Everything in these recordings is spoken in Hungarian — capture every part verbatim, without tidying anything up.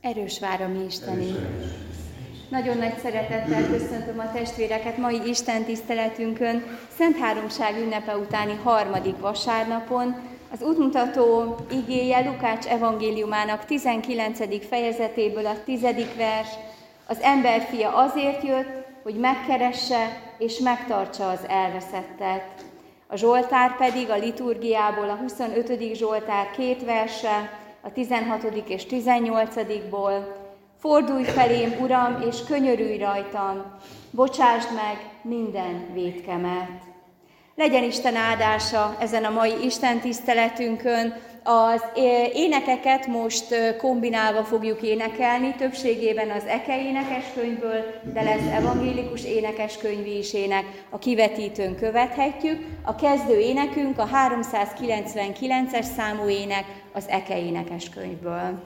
Erős vár a mi Istenünk. Nagyon nagy szeretettel köszöntöm a testvéreket mai Isten tiszteletünkön, Szent Háromság ünnepe utáni harmadik vasárnapon. Az útmutató igéje Lukács evangéliumának tizenkilencedik fejezetéből a tizedik vers. Az emberfia azért jött, hogy megkeresse és megtartsa az elveszettet. A Zsoltár pedig a liturgiából a huszonötödik Zsoltár két verse, a tizenhatodik és tizennyolcadikból. Fordulj felém, Uram, és könyörülj rajtam, bocsásd meg minden vétkemet. Legyen Isten áldása ezen a mai Isten tiszteletünkön. Az énekeket most kombinálva fogjuk énekelni, többségében az Eke énekeskönyvből, de lesz evangélikus énekeskönyvi is ének, a kivetítőn követhetjük. A kezdő énekünk a háromszázkilencvenkilences számú ének az Eke énekeskönyvből.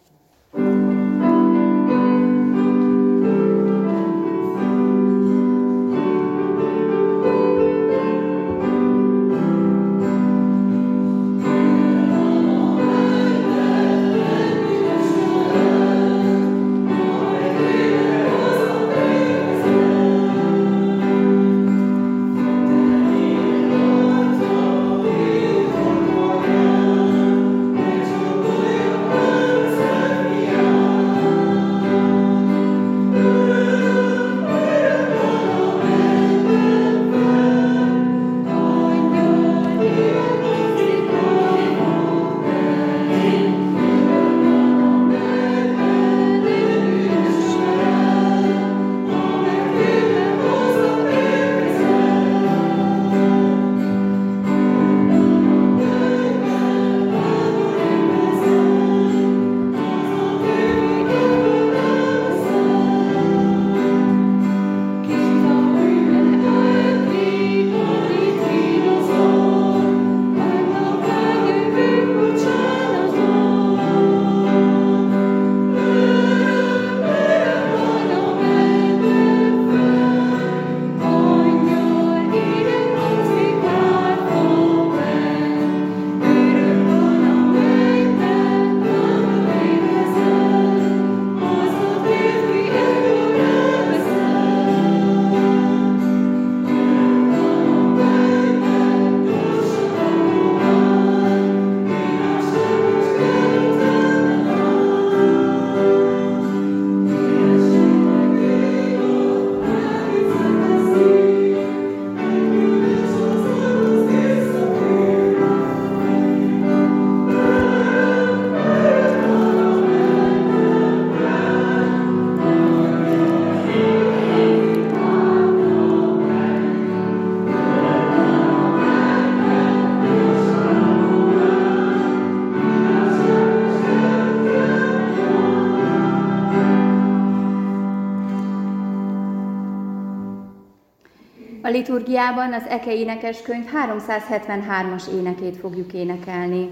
A liturgiában az Eke énekeskönyv háromszázhetvenhármas énekét fogjuk énekelni.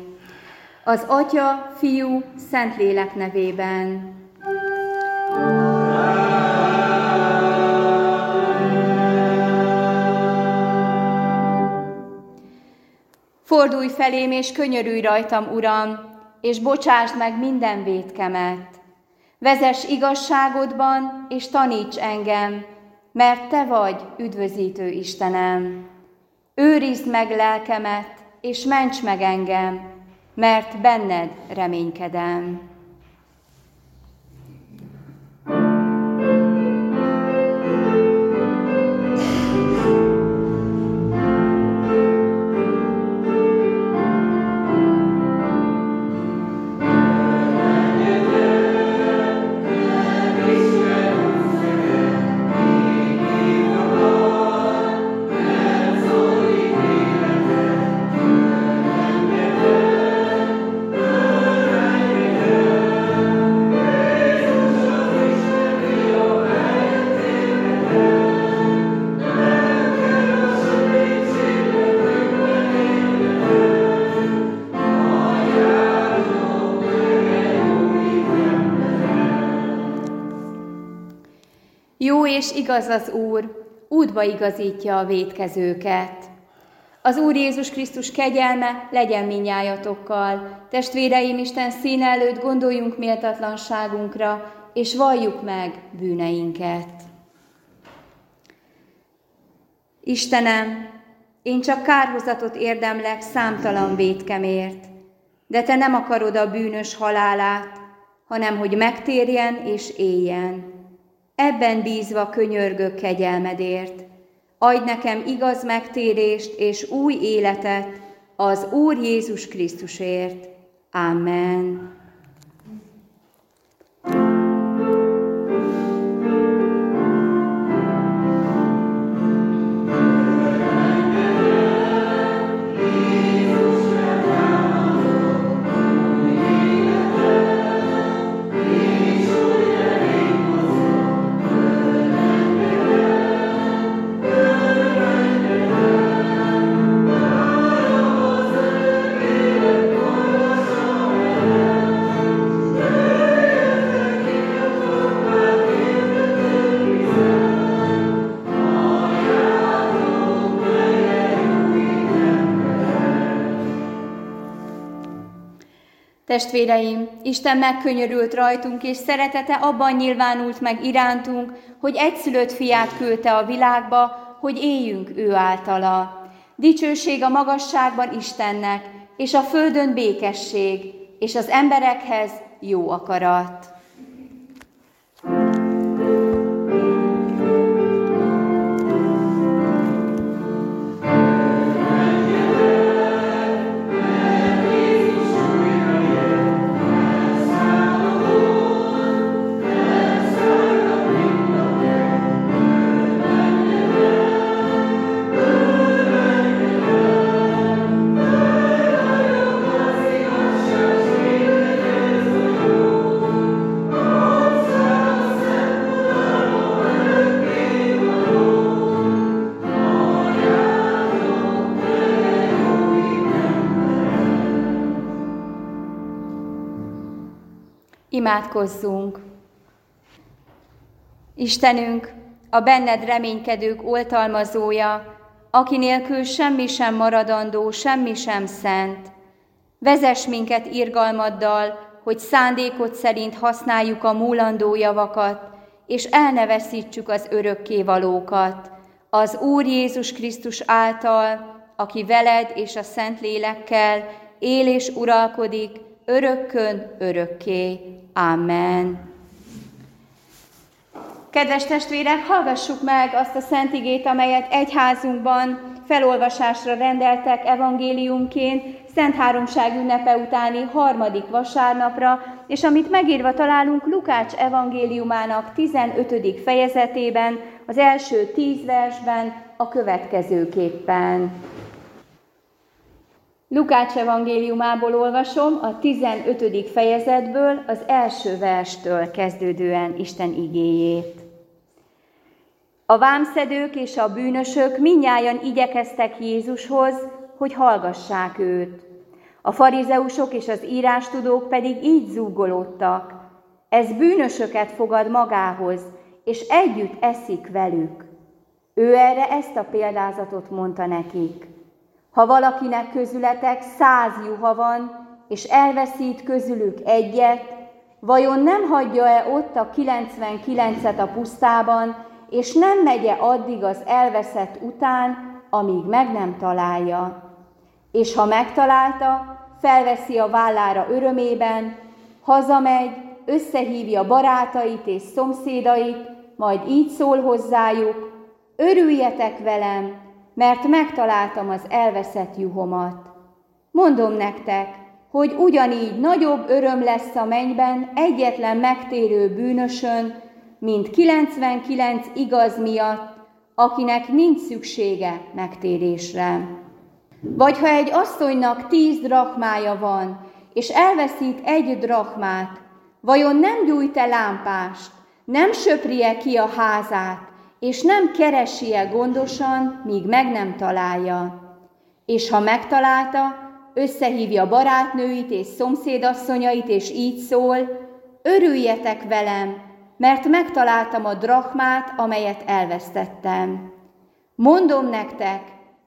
Az Atya, Fiú, Szentlélek nevében. Fordulj felém, és könyörülj rajtam, Uram, és bocsásd meg minden vétkemet. Vezess igazságodban, és taníts engem, mert Te vagy üdvözítő Istenem. Őrizd meg lelkemet, és ments meg engem, mert benned reménykedem. Jó és igaz az Úr, útba igazítja a vétkezőket. Az Úr Jézus Krisztus kegyelme legyen mindnyájatokkal. Testvéreim, Isten színe előtt gondoljunk méltatlanságunkra, és valljuk meg bűneinket. Istenem, én csak kárhozatot érdemlek számtalan vétkemért, de Te nem akarod a bűnös halálát, hanem hogy megtérjen és éljen. Ebben bízva könyörgök kegyelmedért. Adj nekem igaz megtérést és új életet az Úr Jézus Krisztusért. Amen. Testvéreim, Isten megkönyörült rajtunk, és szeretete abban nyilvánult meg irántunk, hogy egyszülött fiát küldte a világba, hogy éljünk ő általa. Dicsőség a magasságban Istennek, és a földön békesség, és az emberekhez jó akarat. Imádkozzunk! Istenünk, a benned reménykedők oltalmazója, aki nélkül semmi sem maradandó, semmi sem szent. Vezess minket irgalmaddal, hogy szándékod szerint használjuk a múlandó javakat, és el ne veszítsük az örökkévalókat. Az Úr Jézus Krisztus által, aki veled és a Szentlélekkel él és uralkodik, örökkön örökké. Amen. Kedves testvérek, hallgassuk meg azt a szent igét, amelyet egyházunkban felolvasásra rendeltek evangéliumként Szent Háromság ünnepe utáni harmadik vasárnapra, és amit megírva találunk Lukács evangéliumának tizenötödik fejezetében, az első tíz versben a következőképpen. Lukács evangéliumából olvasom a tizenötödik fejezetből, az első verstől kezdődően Isten igéjét. A vámszedők és a bűnösök mindnyájan igyekeztek Jézushoz, hogy hallgassák őt. A farizeusok és az írástudók pedig így zúgolódtak. Ez bűnösöket fogad magához, és együtt eszik velük. Ő erre ezt a példázatot mondta nekik. Ha valakinek közületek száz juha van, és elveszít közülük egyet, vajon nem hagyja-e ott a kilencvenkilencet a pusztában, és nem megye addig az elveszett után, amíg meg nem találja? És ha megtalálta, felveszi a vállára örömében, hazamegy, összehívja barátait és szomszédait, majd így szól hozzájuk: örüljetek velem, mert megtaláltam az elveszett juhomat. Mondom nektek, hogy ugyanígy nagyobb öröm lesz a mennyben egyetlen megtérő bűnösön, mint kilencvenkilenc igaz miatt, akinek nincs szüksége megtérésre. Vagy ha egy asszonynak tíz drachmája van, és elveszít egy drachmát, vajon nem gyújt-e lámpást, nem söpri-e ki a házát, és nem keresi-e gondosan, míg meg nem találja? És ha megtalálta, összehívja barátnőit és szomszédasszonyait, és így szól: örüljetek velem, mert megtaláltam a drachmát, amelyet elvesztettem. Mondom nektek,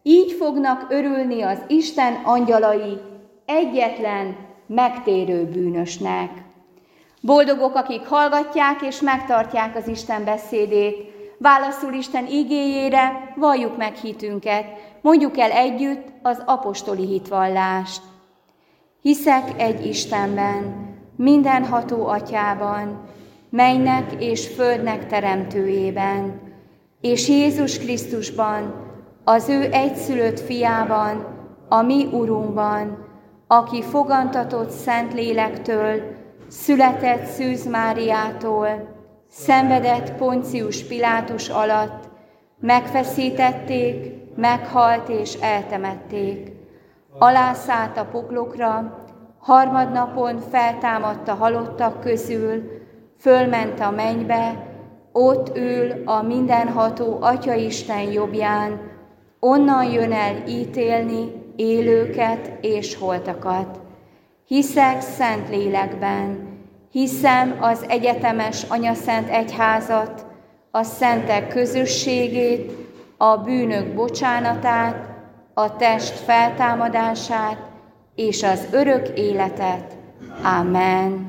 Így fognak örülni az Isten angyalai egyetlen megtérő bűnösnek. Boldogok, akik hallgatják és megtartják az Isten beszédét, válaszul Isten igéjére, valljuk meg hitünket, mondjuk el együtt az apostoli hitvallást. Hiszek egy Istenben, mindenható Atyában, mennynek és földnek teremtőjében, és Jézus Krisztusban, az ő egyszülött fiában, a mi Urunkban, aki fogantatott Szentlélektől, született Szűz Máriától, szenvedett Poncius Pilátus alatt, megfeszítették, meghalt és eltemették. Alászállt a poklokra, harmadnapon feltámadt a halottak közül, fölment a mennybe, ott ül a mindenható Atyaisten jobbján, onnan jön el ítélni élőket és holtakat. Hiszek Szentlélekben, hiszem az egyetemes Anyaszent Egyházat, a szentek közösségét, a bűnök bocsánatát, a test feltámadását és az örök életet. Amen.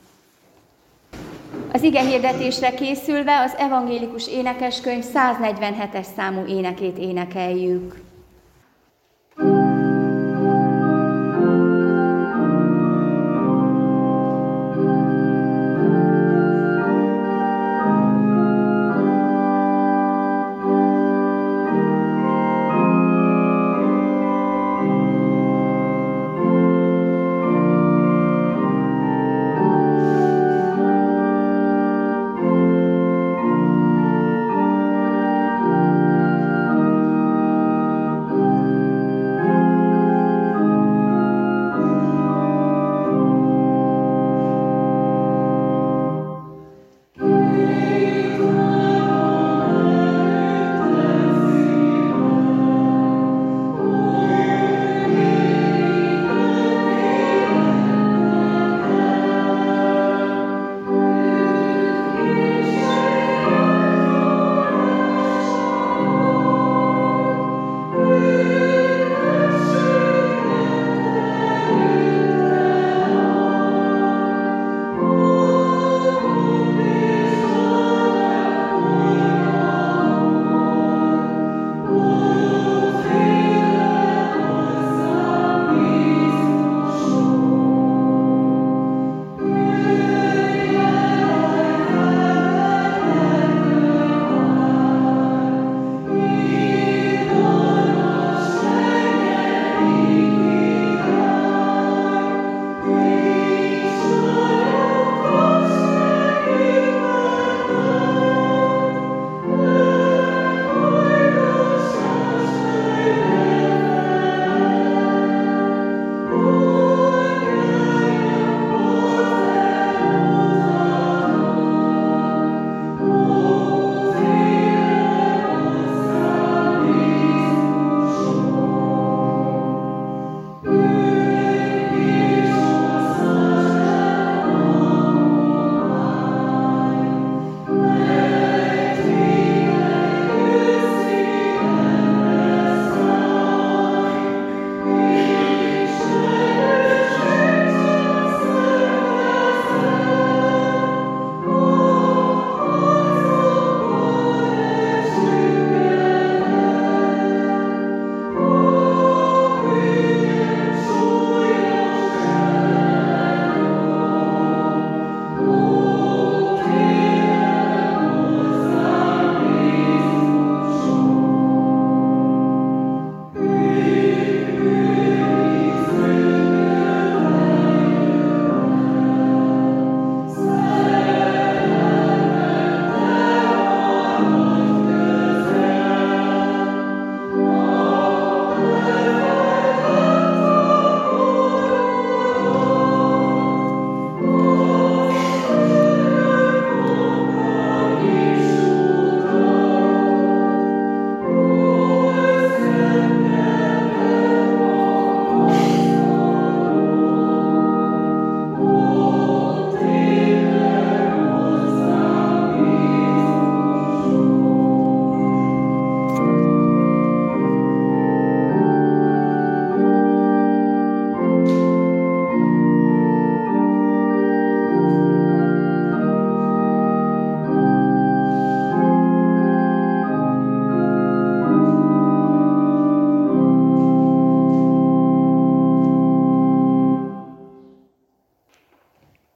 Az igehirdetésre készülve az evangélikus énekeskönyv száznegyvenhetes számú énekét énekeljük.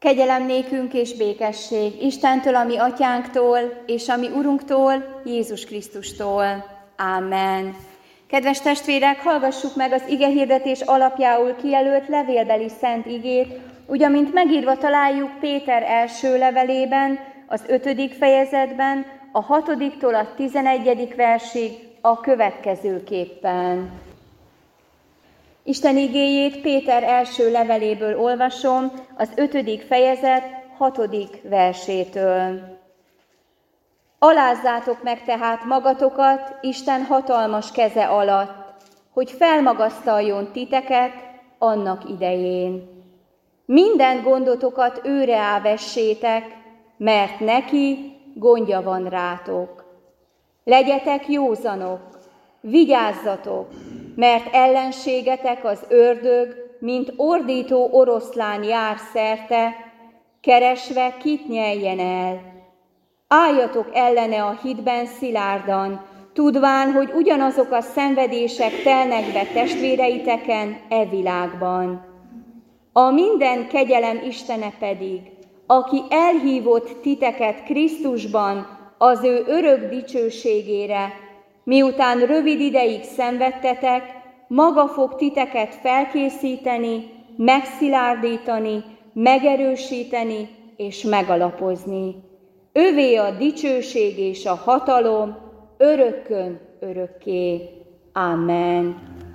Kegyelem nékünk és békesség Istentől, a mi atyánktól, és a mi Urunktól, Jézus Krisztustól. Ámen. Kedves testvérek, hallgassuk meg az igehirdetés alapjául kijelölt levélbeli szent igét, úgy, amint megírva találjuk Péter első levelében, az ötödik fejezetben, a hatodiktól a tizenegyedik versig a következőképpen. Isten igéjét Péter első leveléből olvasom, az ötödik fejezet hatodik versétől. Alázzátok meg tehát magatokat Isten hatalmas keze alatt, hogy felmagasztaljon titeket annak idején. Minden gondotokat őre ávessétek, mert neki gondja van rátok. Legyetek józanok, vigyázzatok, mert ellenségetek az ördög, mint ordító oroszlán jár szerte, keresve kit nyeljen el. Álljatok ellene a hitben szilárdan, tudván, hogy ugyanazok a szenvedések telnek be testvéreiteken e világban. A minden kegyelem Istene pedig, aki elhívott titeket Krisztusban az ő örök dicsőségére, miután rövid ideig szenvedtetek, maga fog titeket felkészíteni, megszilárdítani, megerősíteni és megalapozni. Övé a dicsőség és a hatalom örökkön örökké. Amen.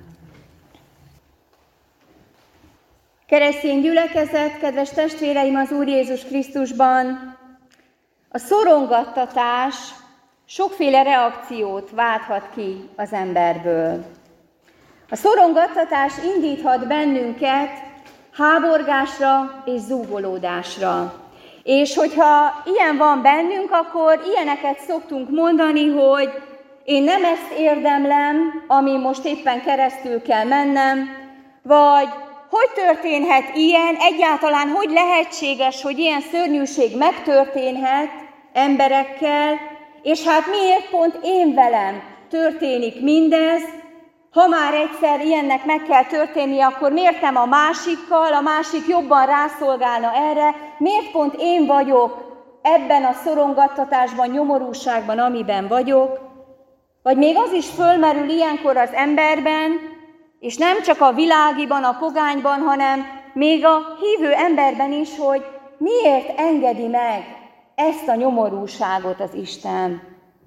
Keresztény gyülekezet, kedves testvéreim az Úr Jézus Krisztusban, a szorongattatás sokféle reakciót válthat ki az emberből. A szorongattatás indíthat bennünket háborgásra és zúgolódásra. És hogyha ilyen van bennünk, akkor ilyeneket szoktunk mondani, hogy én nem ezt érdemlem, ami most éppen keresztül kell mennem, vagy hogy történhet ilyen, egyáltalán hogy lehetséges, hogy ilyen szörnyűség megtörténhet emberekkel, és hát miért pont én velem történik mindez, ha már egyszer ilyennek meg kell történnie, akkor miért nem a másikkal, a másik jobban rászolgálna erre, miért pont én vagyok ebben a szorongattatásban, nyomorúságban, amiben vagyok, vagy még az is fölmerül ilyenkor az emberben, és nem csak a világiban, a pogányban, hanem még a hívő emberben is, hogy miért engedi meg ezt a nyomorúságot az Isten.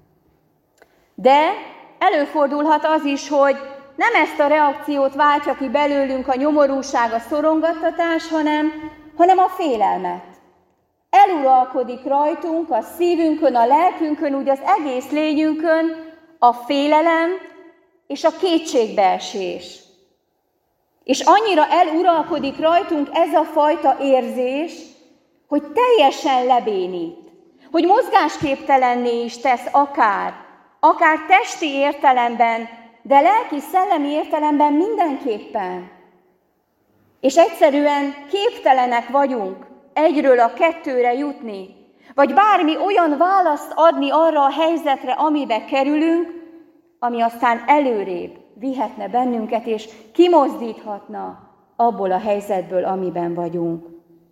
De előfordulhat az is, hogy nem ezt a reakciót váltja ki belőlünk a nyomorúság, a szorongattatás, hanem, hanem a félelmet. Eluralkodik rajtunk, a szívünkön, a lelkünkön, úgy az egész lényünkön a félelem és a kétségbeesés. És annyira eluralkodik rajtunk ez a fajta érzés, hogy teljesen lebénít, hogy mozgásképtelenné is tesz akár, akár testi értelemben, de lelki-szellemi értelemben mindenképpen. És egyszerűen képtelenek vagyunk egyről a kettőre jutni, vagy bármi olyan választ adni arra a helyzetre, amibe kerülünk, ami aztán előrébb vihetne bennünket, és kimozdíthatna abból a helyzetből, amiben vagyunk.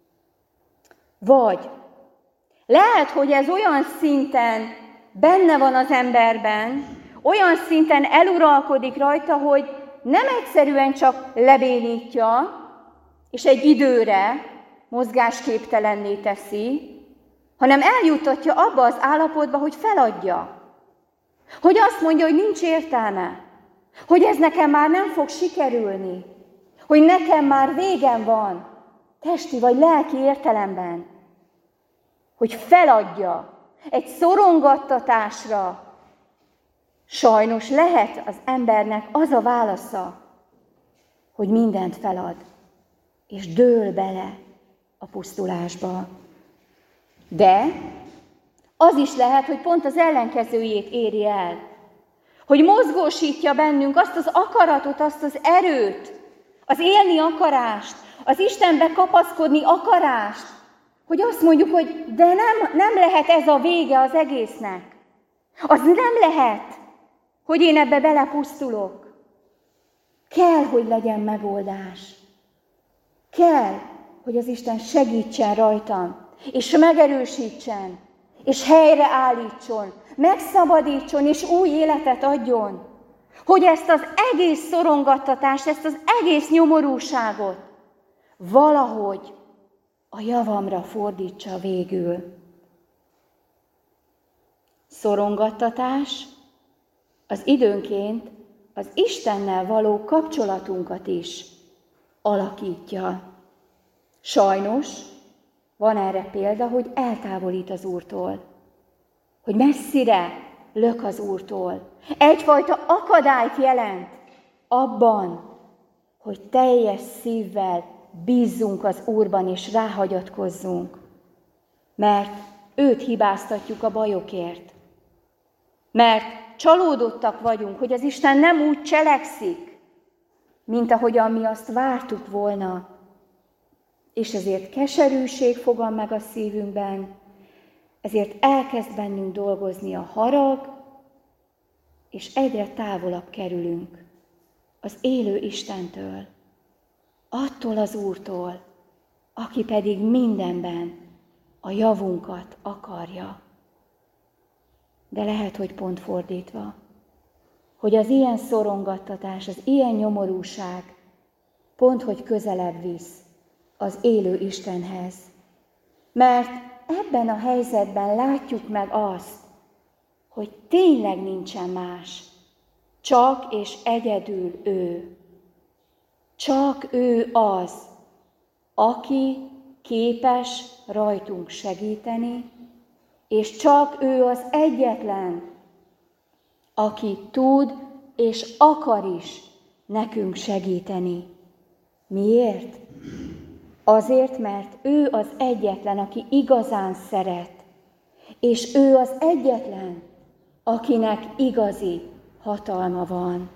Vagy lehet, hogy ez olyan szinten benne van az emberben, olyan szinten eluralkodik rajta, hogy nem egyszerűen csak lebénítja, és egy időre mozgásképtelenné teszi, hanem eljuttatja abba az állapotba, hogy feladja. Hogy azt mondja, hogy nincs értelme, hogy ez nekem már nem fog sikerülni, hogy nekem már végem van, testi vagy lelki értelemben, hogy feladja egy szorongattatásra. Sajnos lehet az embernek az a válasza, hogy mindent felad, és dől bele a pusztulásba. De az is lehet, hogy pont az ellenkezőjét éri el, hogy mozgósítja bennünk azt az akaratot, azt az erőt, az élni akarást, az Istenbe kapaszkodni akarást, hogy azt mondjuk, hogy de nem, nem lehet ez a vége az egésznek. Az nem lehet, hogy én ebbe belepusztulok. Kell, hogy legyen megoldás. Kell, hogy az Isten segítsen rajtam, és megerősítsen, és helyreállítson, megszabadítson, és új életet adjon. Hogy ezt az egész szorongattatást, ezt az egész nyomorúságot valahogy a javamra fordítsa végül. Szorongattatás az időnként az Istennel való kapcsolatunkat is alakítja. Sajnos van erre példa, hogy eltávolít az Úrtól, hogy messzire lök az Úrtól. Egyfajta akadályt jelent abban, hogy teljes szívvel bízzunk az Úrban és ráhagyatkozzunk, mert őt hibáztatjuk a bajokért. Mert csalódottak vagyunk, hogy az Isten nem úgy cselekszik, mint ahogyan mi azt vártuk volna. És ezért keserűség fogad meg a szívünkben, ezért elkezd bennünk dolgozni a harag, és egyre távolabb kerülünk az élő Istentől, attól az Úrtól, aki pedig mindenben a javunkat akarja. De lehet, hogy pont fordítva, hogy az ilyen szorongattatás, az ilyen nyomorúság pont, hogy közelebb visz az élő Istenhez. Mert ebben a helyzetben látjuk meg azt, hogy tényleg nincsen más, csak és egyedül ő. Csak ő az, aki képes rajtunk segíteni, és csak ő az egyetlen, aki tud és akar is nekünk segíteni. Miért? Azért, mert ő az egyetlen, aki igazán szeret, és ő az egyetlen, akinek igazi hatalma van.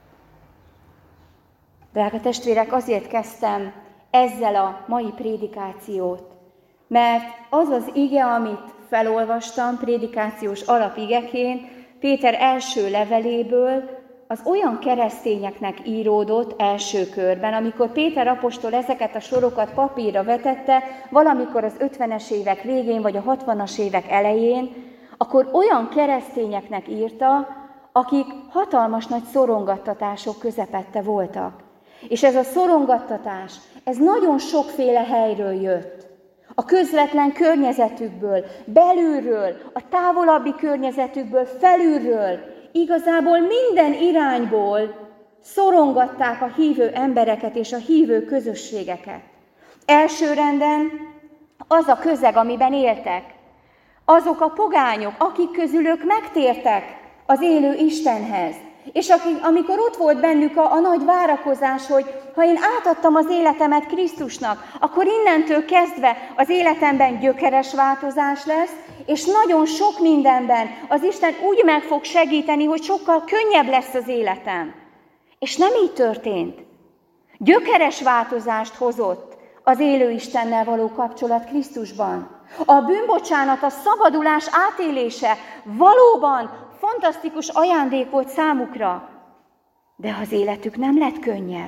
Drága testvérek, azért kezdtem ezzel a mai prédikációt, mert az az ige, amit felolvastam prédikációs alapigeként, Péter első leveléből, az olyan keresztényeknek íródott első körben, amikor Péter apostol ezeket a sorokat papírra vetette, valamikor az ötvenes évek végén, vagy a hatvanas évek elején, akkor olyan keresztényeknek írta, akik hatalmas nagy szorongattatások közepette voltak. És ez a szorongattatás, ez nagyon sokféle helyről jött. A közvetlen környezetükből, belülről, a távolabbi környezetükből, felülről, igazából minden irányból szorongatták a hívő embereket és a hívő közösségeket. Elsőrenden az a közeg, amiben éltek, azok a pogányok, akik közül ők megtértek az élő Istenhez. És akik, amikor ott volt bennük a, a nagy várakozás, hogy ha én átadtam az életemet Krisztusnak, akkor innentől kezdve az életemben gyökeres változás lesz, és nagyon sok mindenben az Isten úgy meg fog segíteni, hogy sokkal könnyebb lesz az életem. És nem így történt. Gyökeres változást hozott az élő Istennel való kapcsolat Krisztusban. A bűnbocsánat, a szabadulás átélése valóban fantasztikus ajándék volt számukra, de az életük nem lett könnyebb.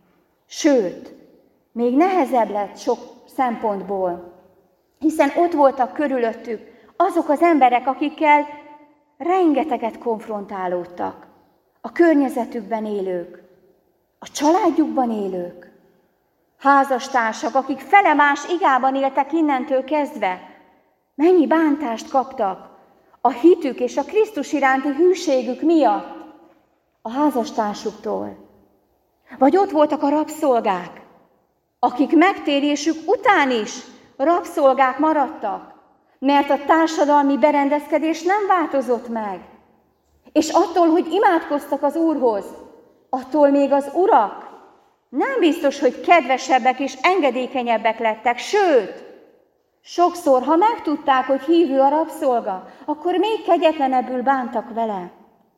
Sőt, még nehezebb lett sok szempontból, hiszen ott voltak körülöttük azok az emberek, akikkel rengeteget konfrontálódtak. A környezetükben élők, a családjukban élők, házastársak, akik felemás igában éltek innentől kezdve. Mennyi bántást kaptak a hitük és a Krisztus iránti hűségük miatt a házastársuktól. Vagy ott voltak a rabszolgák, akik megtérésük után is rabszolgák maradtak, mert a társadalmi berendezkedés nem változott meg. És attól, hogy imádkoztak az Úrhoz, attól még az urak nem biztos, hogy kedvesebbek és engedékenyebbek lettek, sőt, sokszor, ha megtudták, hogy hívő a rabszolga, akkor még kegyetlenebbül bántak vele.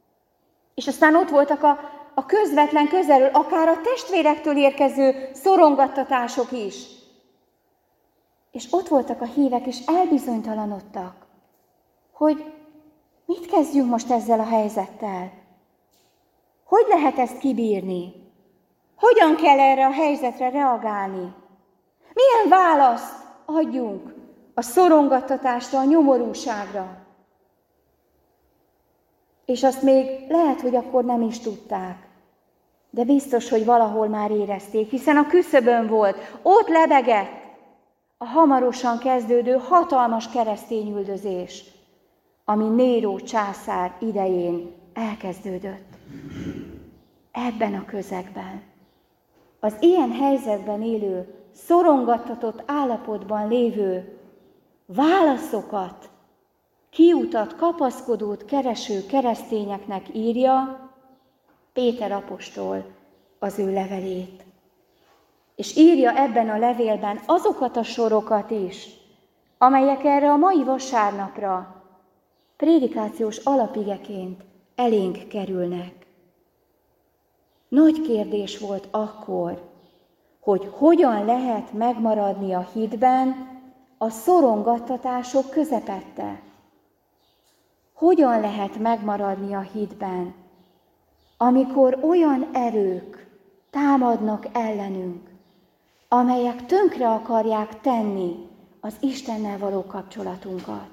És aztán ott voltak a, a közvetlen közelről, akár a testvérektől érkező szorongattatások is. És ott voltak a hívek, és elbizonytalanodtak, hogy mit kezdjünk most ezzel a helyzettel? Hogy lehet ezt kibírni? Hogyan kell erre a helyzetre reagálni? Milyen választ adjunk a szorongattatásra, a nyomorúságra? És azt még lehet, hogy akkor nem is tudták. De biztos, hogy valahol már érezték, hiszen a küszöbön volt, ott lebegett a hamarosan kezdődő hatalmas keresztényüldözés, ami Néró császár idején elkezdődött. Ebben a közegben, az ilyen helyzetben élő, szorongattatott állapotban lévő válaszokat, kiutat, kapaszkodót kereső keresztényeknek írja Péter apostol az ő levelét. És írja ebben a levélben azokat a sorokat is, amelyek erre a mai vasárnapra prédikációs alapigeként elénk kerülnek. Nagy kérdés volt akkor, hogy hogyan lehet megmaradni a hitben a szorongattatások közepette. Hogyan lehet megmaradni a hitben, amikor olyan erők támadnak ellenünk, amelyek tönkre akarják tenni az Istennel való kapcsolatunkat.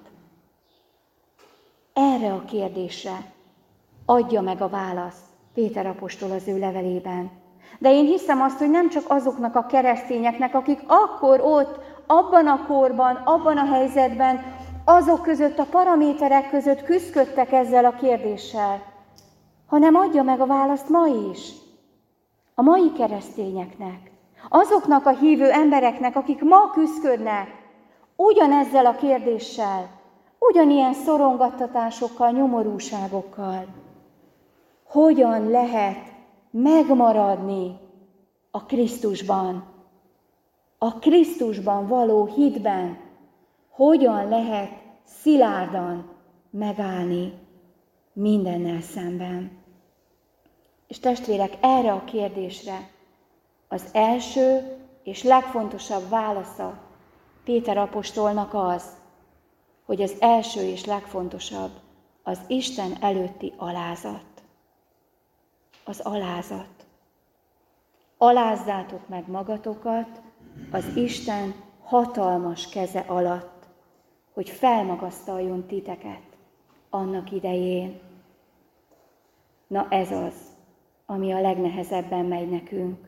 Erre a kérdésre adja meg a választ Péter apostol az ő levelében. De én hiszem azt, hogy nem csak azoknak a keresztényeknek, akik akkor ott, abban a korban, abban a helyzetben, azok között, a paraméterek között küszködtek ezzel a kérdéssel, hanem adja meg a választ ma is, a mai keresztényeknek, azoknak a hívő embereknek, akik ma küszködnek ugyanezzel a kérdéssel, ugyanilyen szorongattatásokkal, nyomorúságokkal. Hogyan lehet megmaradni a Krisztusban, a Krisztusban való hitben, hogyan lehet szilárdan megállni mindennel szemben. És testvérek, erre a kérdésre az első és legfontosabb válasza Péter apostolnak az, hogy az első és legfontosabb az Isten előtti alázat. Az alázat. Alázzátok meg magatokat az Isten hatalmas keze alatt, hogy felmagasztaljon titeket annak idején. Na ez az, ami a legnehezebben megy nekünk.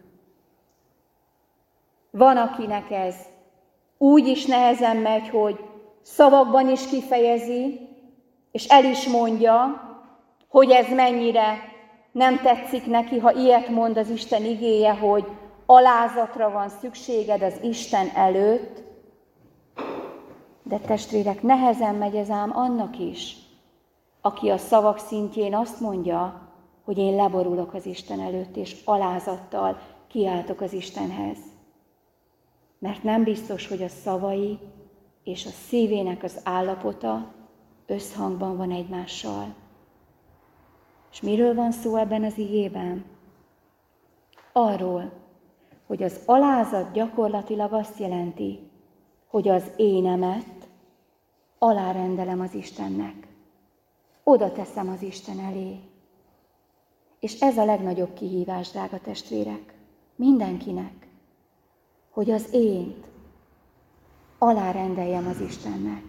Van, akinek ez úgy is nehezen megy, hogy szavakban is kifejezi, és el is mondja, hogy ez mennyire nem tetszik neki, ha ilyet mond az Isten igéje, hogy alázatra van szükséged az Isten előtt. De testvérek, nehezen megy ez ám annak is, aki a szavak szintjén azt mondja, hogy én leborulok az Isten előtt, és alázattal kiáltok az Istenhez. Mert nem biztos, hogy a szavai és a szívének az állapota összhangban van egymással. És miről van szó ebben az igében? Arról, hogy az alázat gyakorlatilag azt jelenti, hogy az énemet alárendelem az Istennek. Oda teszem az Isten elé. És ez a legnagyobb kihívás, drága testvérek, mindenkinek, hogy az ént alárendeljem az Istennek.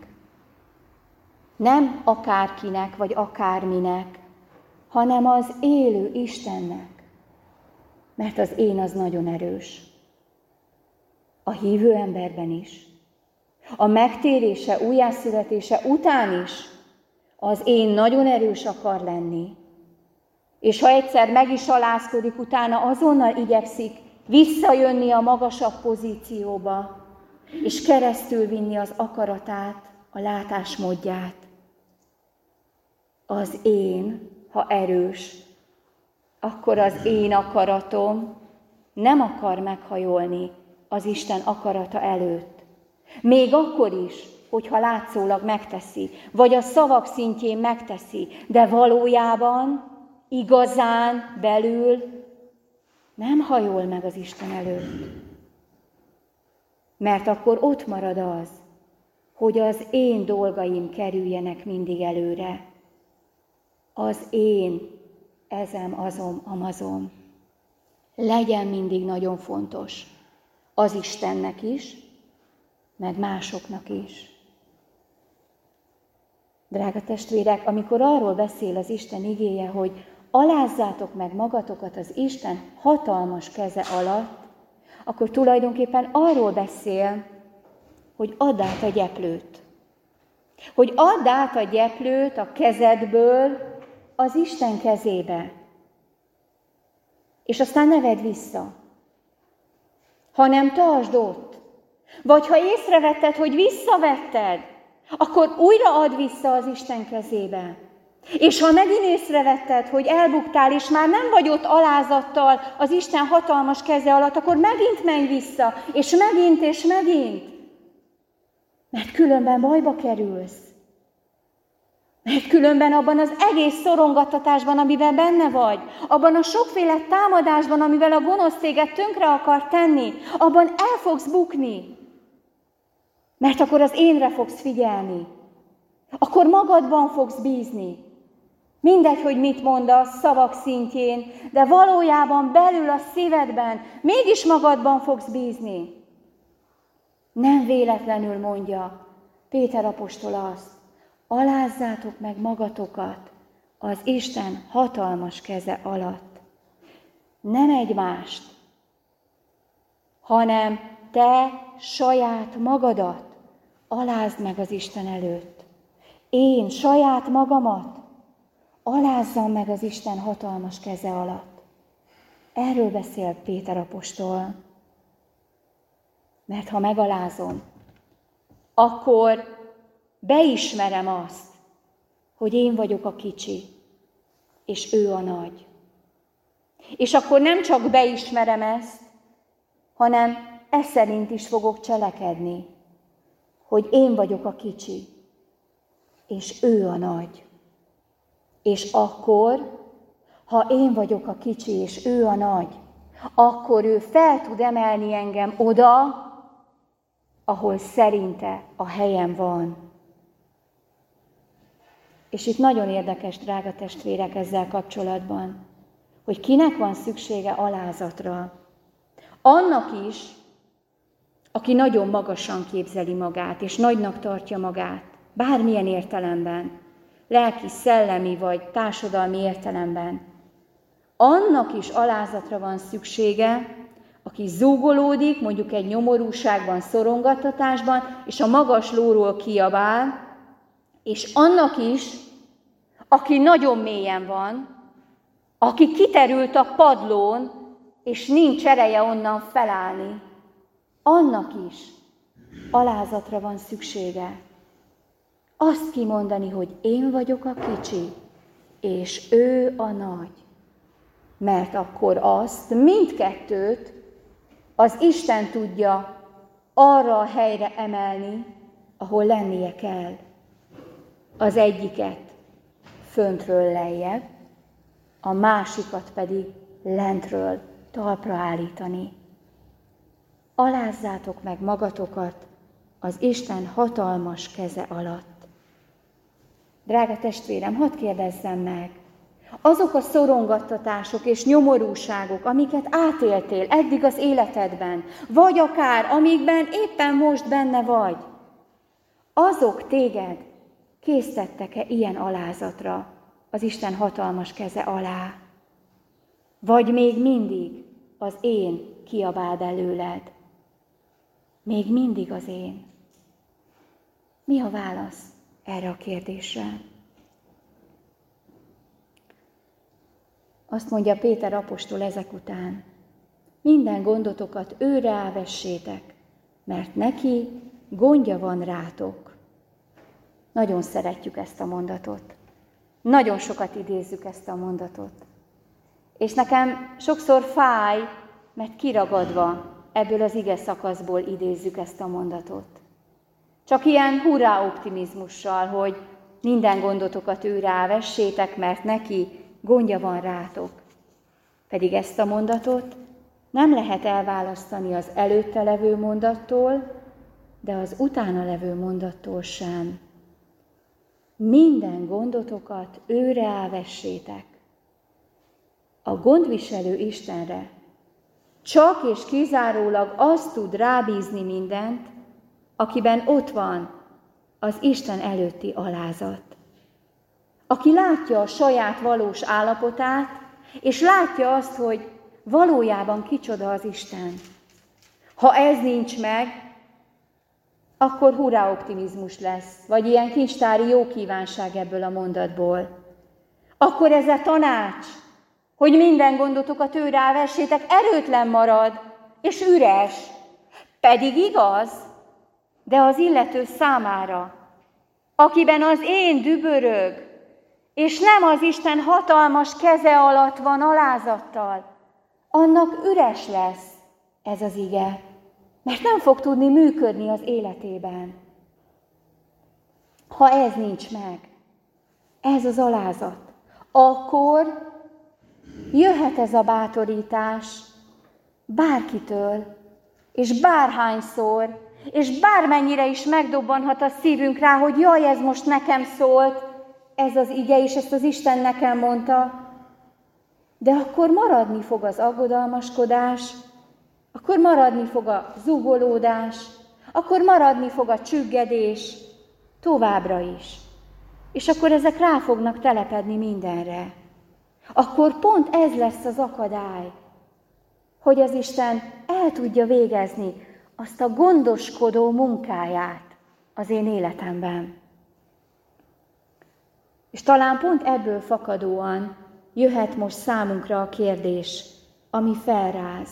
Nem akárkinek vagy akárminek, hanem az élő Istennek. Mert az én az nagyon erős. A hívő emberben is. A megtérése, újjászületése után is az én nagyon erős akar lenni. És ha egyszer meg is alázkodik, utána azonnal igyekszik visszajönni a magasabb pozícióba, és keresztül vinni az akaratát, a látásmódját. Az én, ha erős, akkor az én akaratom nem akar meghajolni az Isten akarata előtt. Még akkor is, hogyha látszólag megteszi, vagy a szavak szintjén megteszi, de valójában, igazán belül nem hajol meg az Isten előtt. Mert akkor ott marad az, hogy az én dolgaim kerüljenek mindig előre. Az én ezem, azom, amazom. Legyen mindig nagyon fontos az Istennek is, meg másoknak is. Drága testvérek, amikor arról beszél az Isten igéje, hogy alázzátok meg magatokat az Isten hatalmas keze alatt, akkor tulajdonképpen arról beszél, hogy add át a gyeplőt. Hogy add át a gyeplőt a kezedből az Isten kezébe. És aztán ne vedd vissza, hanem tartsd ott. Vagy ha észrevetted, hogy visszavetted, akkor újra add vissza az Isten kezébe. És ha megint észrevetted, hogy elbuktál, és már nem vagy ott alázattal az Isten hatalmas keze alatt, akkor megint menj vissza, és megint, és megint. Mert különben bajba kerülsz. Mert különben abban az egész szorongattatásban, amiben benne vagy, abban a sokféle támadásban, amivel a gonosz téged tönkre akar tenni, abban el fogsz bukni. Mert akkor az énre fogsz figyelni. Akkor magadban fogsz bízni. Mindegy, hogy mit mondasz szavak szintjén, de valójában belül a szívedben mégis magadban fogsz bízni. Nem véletlenül mondja Péter apostol azt, alázzátok meg magatokat az Isten hatalmas keze alatt. Nem egymást, hanem te saját magadat alázd meg az Isten előtt. Én saját magamat alázzam meg az Isten hatalmas keze alatt. Erről beszél Péter apostol. Mert ha megalázom, akkor beismerem azt, hogy én vagyok a kicsi, és ő a nagy. És akkor nem csak beismerem ezt, hanem e szerint is fogok cselekedni, hogy én vagyok a kicsi, és ő a nagy. És akkor, ha én vagyok a kicsi, és ő a nagy, akkor ő fel tud emelni engem oda, ahol szerinte a helyem van. És itt nagyon érdekes, drága testvérek, ezzel kapcsolatban, hogy kinek van szüksége alázatra. Annak is, aki nagyon magasan képzeli magát, és nagynak tartja magát, bármilyen értelemben, lelki, szellemi vagy társadalmi értelemben. Annak is alázatra van szüksége, aki zúgolódik, mondjuk egy nyomorúságban, szorongattatásban, és a magas lóról kiabál, és annak is, aki nagyon mélyen van, aki kiterült a padlón, és nincs ereje onnan felállni, annak is alázatra van szüksége. Azt kimondani, hogy én vagyok a kicsi, és ő a nagy. Mert akkor azt, mindkettőt az Isten tudja arra a helyre emelni, ahol lennie kell. Az egyiket föntről lejjebb, a másikat pedig lentről talpra állítani. Alázzátok meg magatokat az Isten hatalmas keze alatt. Drága testvérem, hadd kérdezzem meg, azok a szorongattatások és nyomorúságok, amiket átéltél eddig az életedben, vagy akár amikben éppen most benne vagy, azok téged késztettek-e ilyen alázatra az Isten hatalmas keze alá? Vagy még mindig az én kiabáld előled? Még mindig az én? Mi a válasz erre a kérdésre? Azt mondja Péter apostol ezek után, minden gondotokat őre ávessétek, mert neki gondja van rátok. Nagyon szeretjük ezt a mondatot. Nagyon sokat idézzük ezt a mondatot. És nekem sokszor fáj, mert kiragadva ebből az ige szakaszból idézzük ezt a mondatot. Csak ilyen hurrá optimizmussal, hogy minden gondotokat őre ávessétek, mert neki gondja van rátok. Pedig ezt a mondatot nem lehet elválasztani az előtte levő mondattól, de az utána levő mondattól sem. Minden gondotokat őre ávessétek. A gondviselő Istenre Csak és kizárólag az tud rábízni mindent, akiben ott van az Isten előtti alázat. Aki látja a saját valós állapotát, és látja azt, hogy valójában kicsoda az Isten. Ha ez nincs meg, akkor hurrá optimizmus lesz, vagy ilyen kincstári jó kívánság ebből a mondatból. Akkor ez a tanács, hogy minden gondotokat ő rávessétek, erőtlen marad, és üres. Pedig igaz, de az illető számára, akiben az én dübörög, és nem az Isten hatalmas keze alatt van alázattal, annak üres lesz ez az ige, mert nem fog tudni működni az életében. Ha ez nincs meg, ez az alázat, akkor jöhet ez a bátorítás bárkitől, és bárhányszor, és bármennyire is megdobbanhat a szívünk rá, hogy jaj, ez most nekem szólt, ez az ige, és ezt az Isten nekem mondta, de akkor maradni fog az aggodalmaskodás, akkor maradni fog a zúgolódás, akkor maradni fog a csüggedés, továbbra is. És akkor ezek rá fognak telepedni mindenre. Akkor pont ez lesz az akadály, hogy az Isten el tudja végezni azt a gondoskodó munkáját az én életemben. És talán pont ebből fakadóan jöhet most számunkra a kérdés, ami felráz.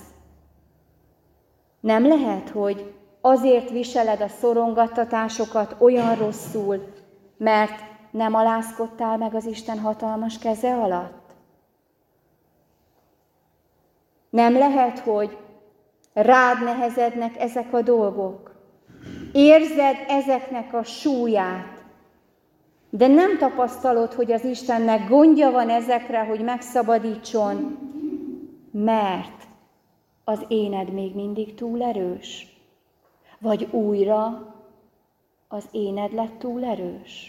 Nem lehet, hogy azért viseled a szorongattatásokat olyan rosszul, mert nem alázkodtál meg az Isten hatalmas keze alatt? Nem lehet, hogy rád nehezednek ezek a dolgok, érzed ezeknek a súlyát, de nem tapasztalod, hogy az Istennek gondja van ezekre, hogy megszabadítson, mert az éned még mindig túl erős? Vagy újra az éned lett túl erős?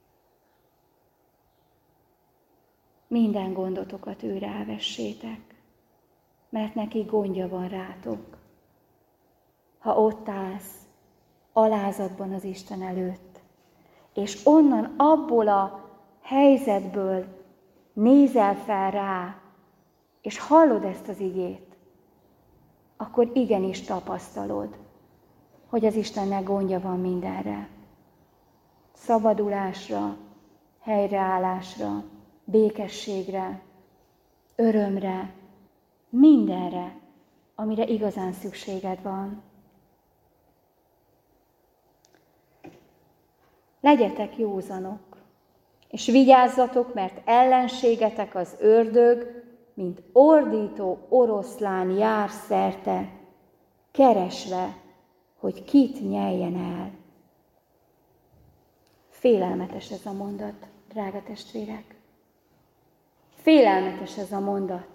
Minden gondotokat őre elvessétek, mert neki gondja van rátok. Ha ott állsz, alázatban az Isten előtt, és onnan, abból a helyzetből nézel fel rá, és hallod ezt az igét, akkor igenis tapasztalod, hogy az Istennek gondja van mindenre. Szabadulásra, helyreállásra, békességre, örömre, mindenre, amire igazán szükséged van. Legyetek józanok, és vigyázzatok, mert ellenségetek az ördög, mint ordító oroszlán jár szerte, keresve, hogy kit nyeljen el. Félelmetes ez a mondat, drága testvérek. Félelmetes ez a mondat.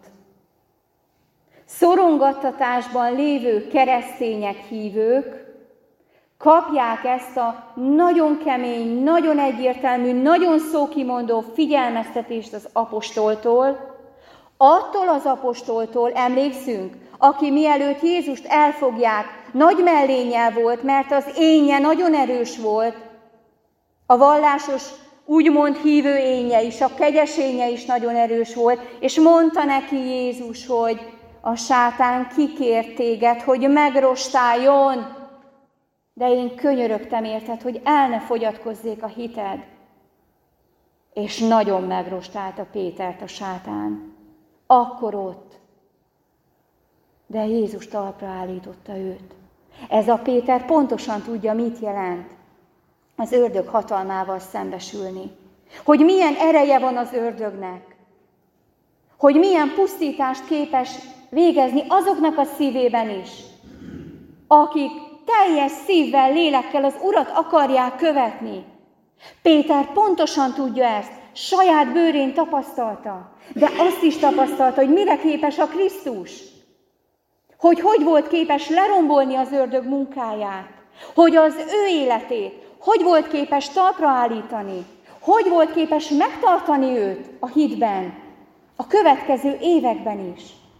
Szorongattatásban lévő keresztények, hívők kapják ezt a nagyon kemény, nagyon egyértelmű, nagyon szókimondó figyelmeztetést az apostoltól, attól az apostoltól, emlékszünk, aki mielőtt Jézust elfogják, nagy mellénnyel volt, mert az énje nagyon erős volt, a vallásos, úgymond hívő énje is, a kegyes énje is nagyon erős volt, és mondta neki Jézus, hogy a sátán kikért téged, hogy megrostáljon, de én könyörögtem érted, hogy el ne fogyatkozzék a hited. És nagyon megrostálta Pétert a sátán. Akkor ott. De Jézus talpra állította őt. Ez a Péter pontosan tudja, mit jelent az ördög hatalmával szembesülni. Hogy milyen ereje van az ördögnek. Hogy milyen pusztítást képes végezni azoknak a szívében is, akik teljes szívvel, lélekkel az Urat akarják követni. Péter pontosan tudja ezt, saját bőrén tapasztalta, de azt is tapasztalta, hogy mire képes a Krisztus. Hogy hogy volt képes lerombolni az ördög munkáját, hogy az ő életét hogy volt képes talpra állítani, hogy volt képes megtartani őt a hitben, a következő években is.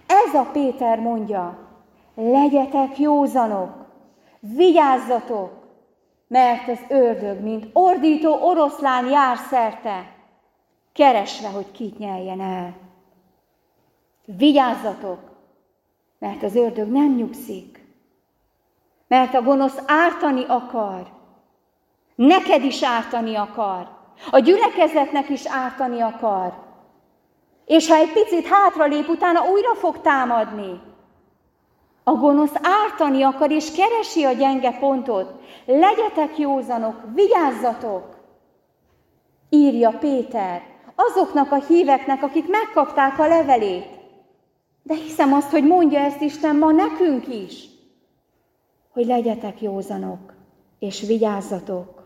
ez a Péter mondja, legyetek józanok, vigyázzatok, mert az ördög, mint ordító oroszlán jár szerte, keresve, hogy kit nyeljen el. Vigyázzatok, mert az ördög nem nyugszik, mert a gonosz ártani akar, neked is ártani akar, a gyülekezetnek is ártani akar, és ha egy picit hátralép, utána újra fog támadni. A gonosz ártani akar, és keresi a gyenge pontot. Legyetek józanok, vigyázzatok! Írja Péter azoknak a híveknek, akik megkapták a levelét. De hiszem azt, hogy mondja ezt Isten ma nekünk is, hogy legyetek józanok, és vigyázzatok.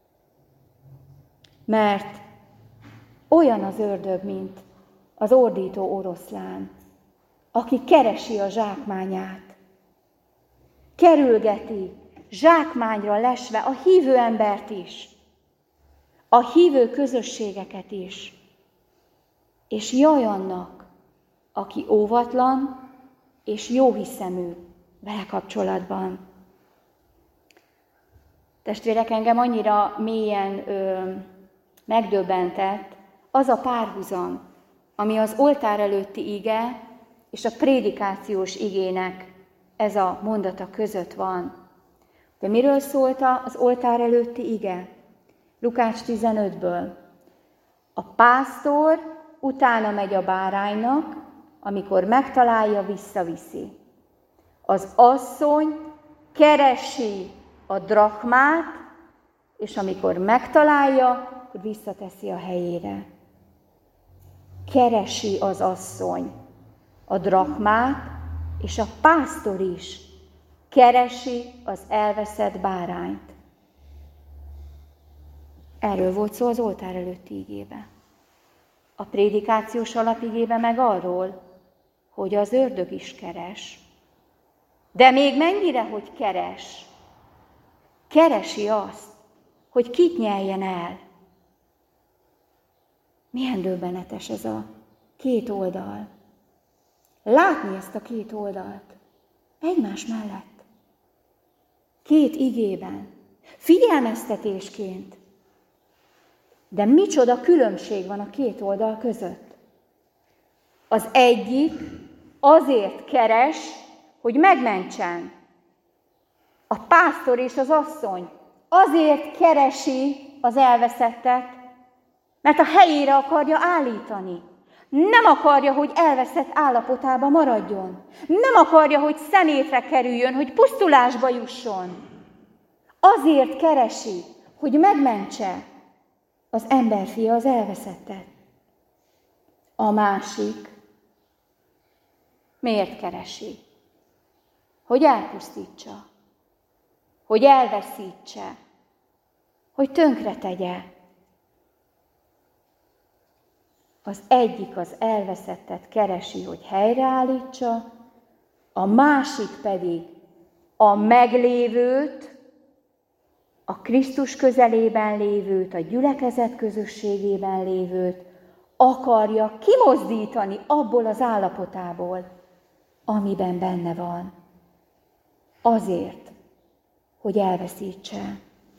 Mert olyan az ördög, mint az ordító oroszlán, aki keresi a zsákmányát. Kerülgeti, zsákmányra lesve a hívő embert is, a hívő közösségeket is, és jaj annak, aki óvatlan és jóhiszemű vele kapcsolatban. Testvérek, engem annyira mélyen ö, megdöbbentett az a párhuzam, ami az oltár előtti ige és a prédikációs igének ez a mondata között van. De miről szólt az oltár előtti ige? Lukács tizenötből. A pásztor utána megy a báránynak, amikor megtalálja, visszaviszi. Az asszony keresi a drachmát, és amikor megtalálja, akkor visszateszi a helyére. Keresi az asszony a drachmát, és a pásztor is keresi az elveszett bárányt. Erről volt szó az oltár előtti igében. A prédikációs alapigében meg arról, hogy az ördög is keres. De még mennyire, hogy keres? Keresi azt, hogy kit nyeljen el. Milyen döbbenetes ez a két oldal. Látni ezt a két oldalt egymás mellett. Két igében, figyelmeztetésként. De micsoda különbség van a két oldal között. Az egyik azért keres, hogy megmentsen. A pásztor és az asszony azért keresi az elveszettet, mert a helyére akarja állítani. Nem akarja, hogy elveszett állapotába maradjon. Nem akarja, hogy szemétre kerüljön, hogy pusztulásba jusson. Azért keresi, hogy megmentse az emberfia az elveszettet. A másik miért keresi? Hogy elpusztítsa, hogy elveszítse, hogy tönkretegye. Az egyik az elveszettet keresi, hogy helyreállítsa, a másik pedig a meglévőt, a Krisztus közelében lévőt, a gyülekezet közösségében lévőt akarja kimozdítani abból az állapotából, amiben benne van. Azért, hogy elveszítse.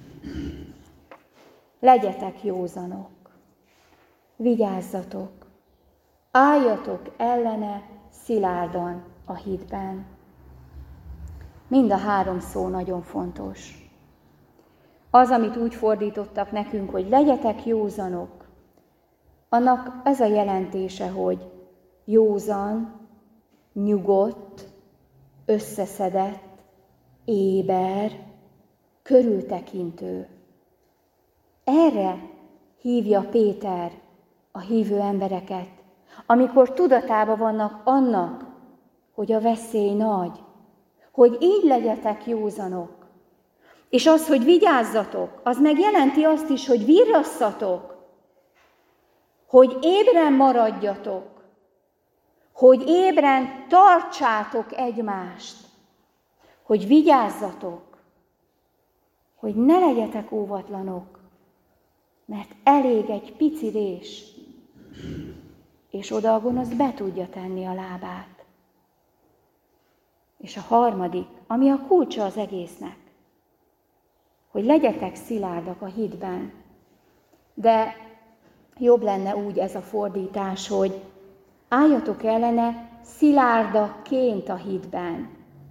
Legyetek józanok. Vigyázzatok, álljatok ellene szilárdan a hitben. Mind a három szó nagyon fontos. Az, amit úgy fordítottak nekünk, hogy legyetek józanok, annak ez a jelentése, hogy józan, nyugodt, összeszedett, éber, körültekintő. Erre hívja Péter a hívő embereket, amikor tudatában vannak annak, hogy a veszély nagy, hogy így legyetek józanok. És az, hogy vigyázzatok, az meg jelenti azt is, hogy virrasszatok, hogy ébren maradjatok, hogy ébren tartsátok egymást, hogy vigyázzatok, hogy ne legyetek óvatlanok, mert elég egy pici rés, és oda a gonosz be tudja tenni a lábát. És a harmadik, ami a kulcsa az egésznek, hogy legyetek szilárdak a hitben. De jobb lenne úgy ez a fordítás, hogy álljatok ellene szilárdakként a hitben.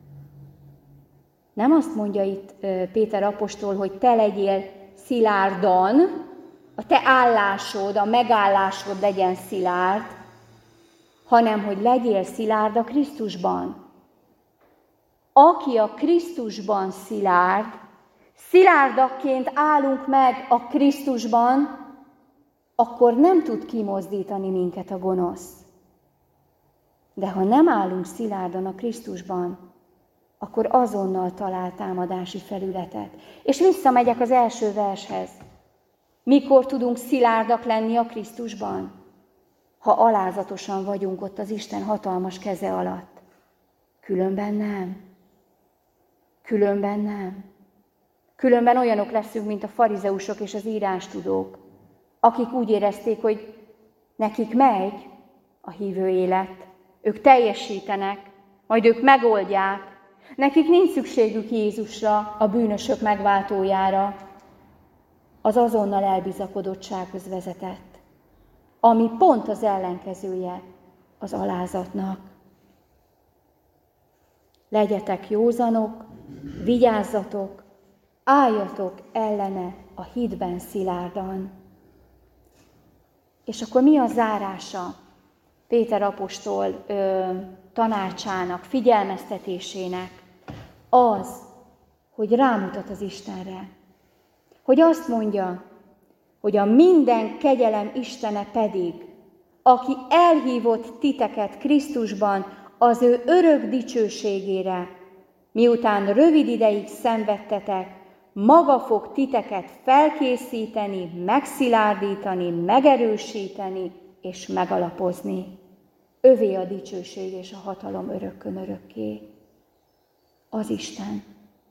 Nem azt mondja itt Péter apostol, hogy te legyél szilárdan, a te állásod, a megállásod legyen szilárd, hanem hogy legyél szilárd a Krisztusban. Aki a Krisztusban szilárd, szilárdakként állunk meg a Krisztusban, akkor nem tud kimozdítani minket a gonosz. De ha nem állunk szilárdan a Krisztusban, akkor azonnal talál támadási felületet. És visszamegyek az első vershez. Mikor tudunk szilárdak lenni a Krisztusban? Ha alázatosan vagyunk ott az Isten hatalmas keze alatt. Különben nem. Különben nem. Különben olyanok leszünk, mint a farizeusok és az írástudók, akik úgy érezték, hogy nekik megy a hívő élet, ők teljesítenek, majd ők megoldják, nekik nincs szükségük Jézusra, a bűnösök megváltójára, az azonnal elbizakodottsághoz vezetett, ami pont az ellenkezője az alázatnak. Legyetek józanok, vigyázzatok, álljatok ellene a hitben szilárdan. És akkor mi a zárása Péter apostol ö, tanácsának, figyelmeztetésének? Az, hogy rámutat az Istenre. Hogy azt mondja, hogy a minden kegyelem Istene pedig, aki elhívott titeket Krisztusban az ő örök dicsőségére, miután rövid ideig szenvedtetek, maga fog titeket felkészíteni, megszilárdítani, megerősíteni és megalapozni. Övé a dicsőség és a hatalom örökkön örökké. Az Isten.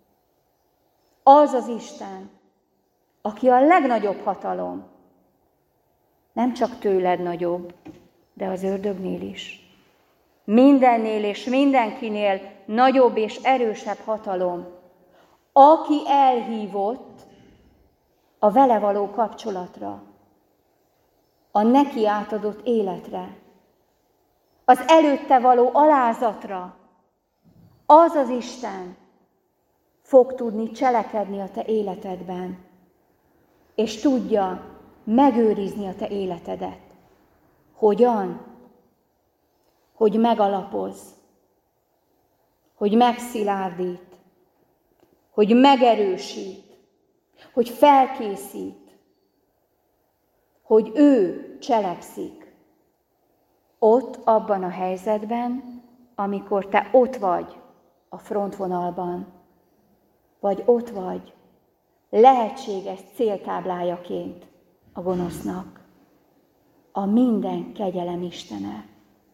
Az az Isten, aki a legnagyobb hatalom. Nem csak tőled nagyobb, de az ördögnél is. Mindennél és mindenkinél nagyobb és erősebb hatalom. Aki elhívott a vele való kapcsolatra, a neki átadott életre, az előtte való alázatra, az az Isten fog tudni cselekedni a te életedben, és tudja megőrizni a te életedet. Hogyan? Hogy megalapoz, hogy megszilárdít, hogy megerősít, hogy felkészít, hogy ő cselekszik. Ott, abban a helyzetben, amikor te ott vagy a frontvonalban, vagy ott vagy lehetséges céltáblájaként a gonosznak, a minden kegyelem Istene,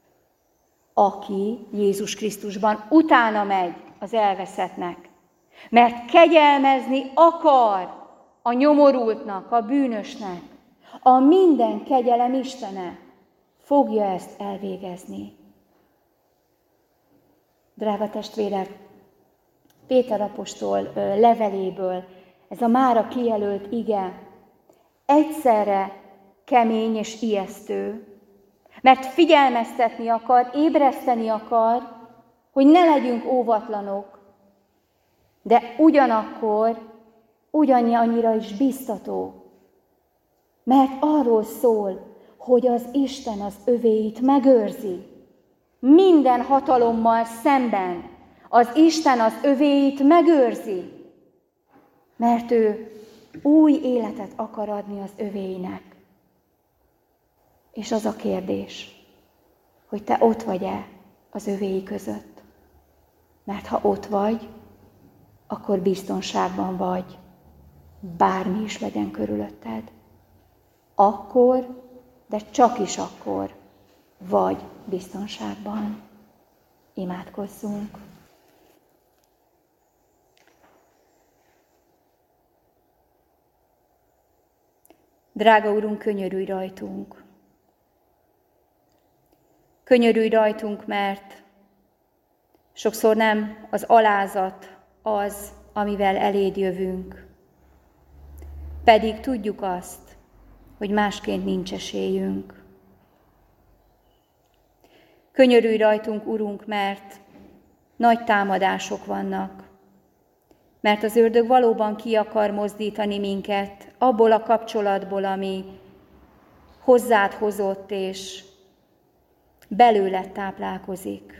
aki Jézus Krisztusban utána megy az elveszettnek, mert kegyelmezni akar a nyomorultnak, a bűnösnek. A minden kegyelem Istene fogja ezt elvégezni. Drága testvérek, Péter apostol leveléből ez a mára kijelölt ige egyszerre kemény és ijesztő, mert figyelmeztetni akar, ébreszteni akar, hogy ne legyünk óvatlanok, de ugyanakkor ugyanannyira is biztató, mert arról szól, hogy az Isten az övéit megőrzi. Minden hatalommal szemben az Isten az övéit megőrzi, mert ő új életet akar adni az övéinek. És az a kérdés, hogy te ott vagy-e az övéi között. Mert ha ott vagy, akkor biztonságban vagy, bármi is legyen körülötted. Akkor, de csak is akkor vagy biztonságban. Imádkozzunk. Drága Urunk, könyörülj rajtunk. Könyörülj rajtunk, mert Sokszor nem az alázat az, amivel eléd jövünk. Pedig tudjuk azt, hogy másként nincs esélyünk. Könyörülj rajtunk, Urunk, mert nagy támadások vannak, mert az ördög valóban ki akar mozdítani minket abból a kapcsolatból, ami hozzád hozott és belőled táplálkozik.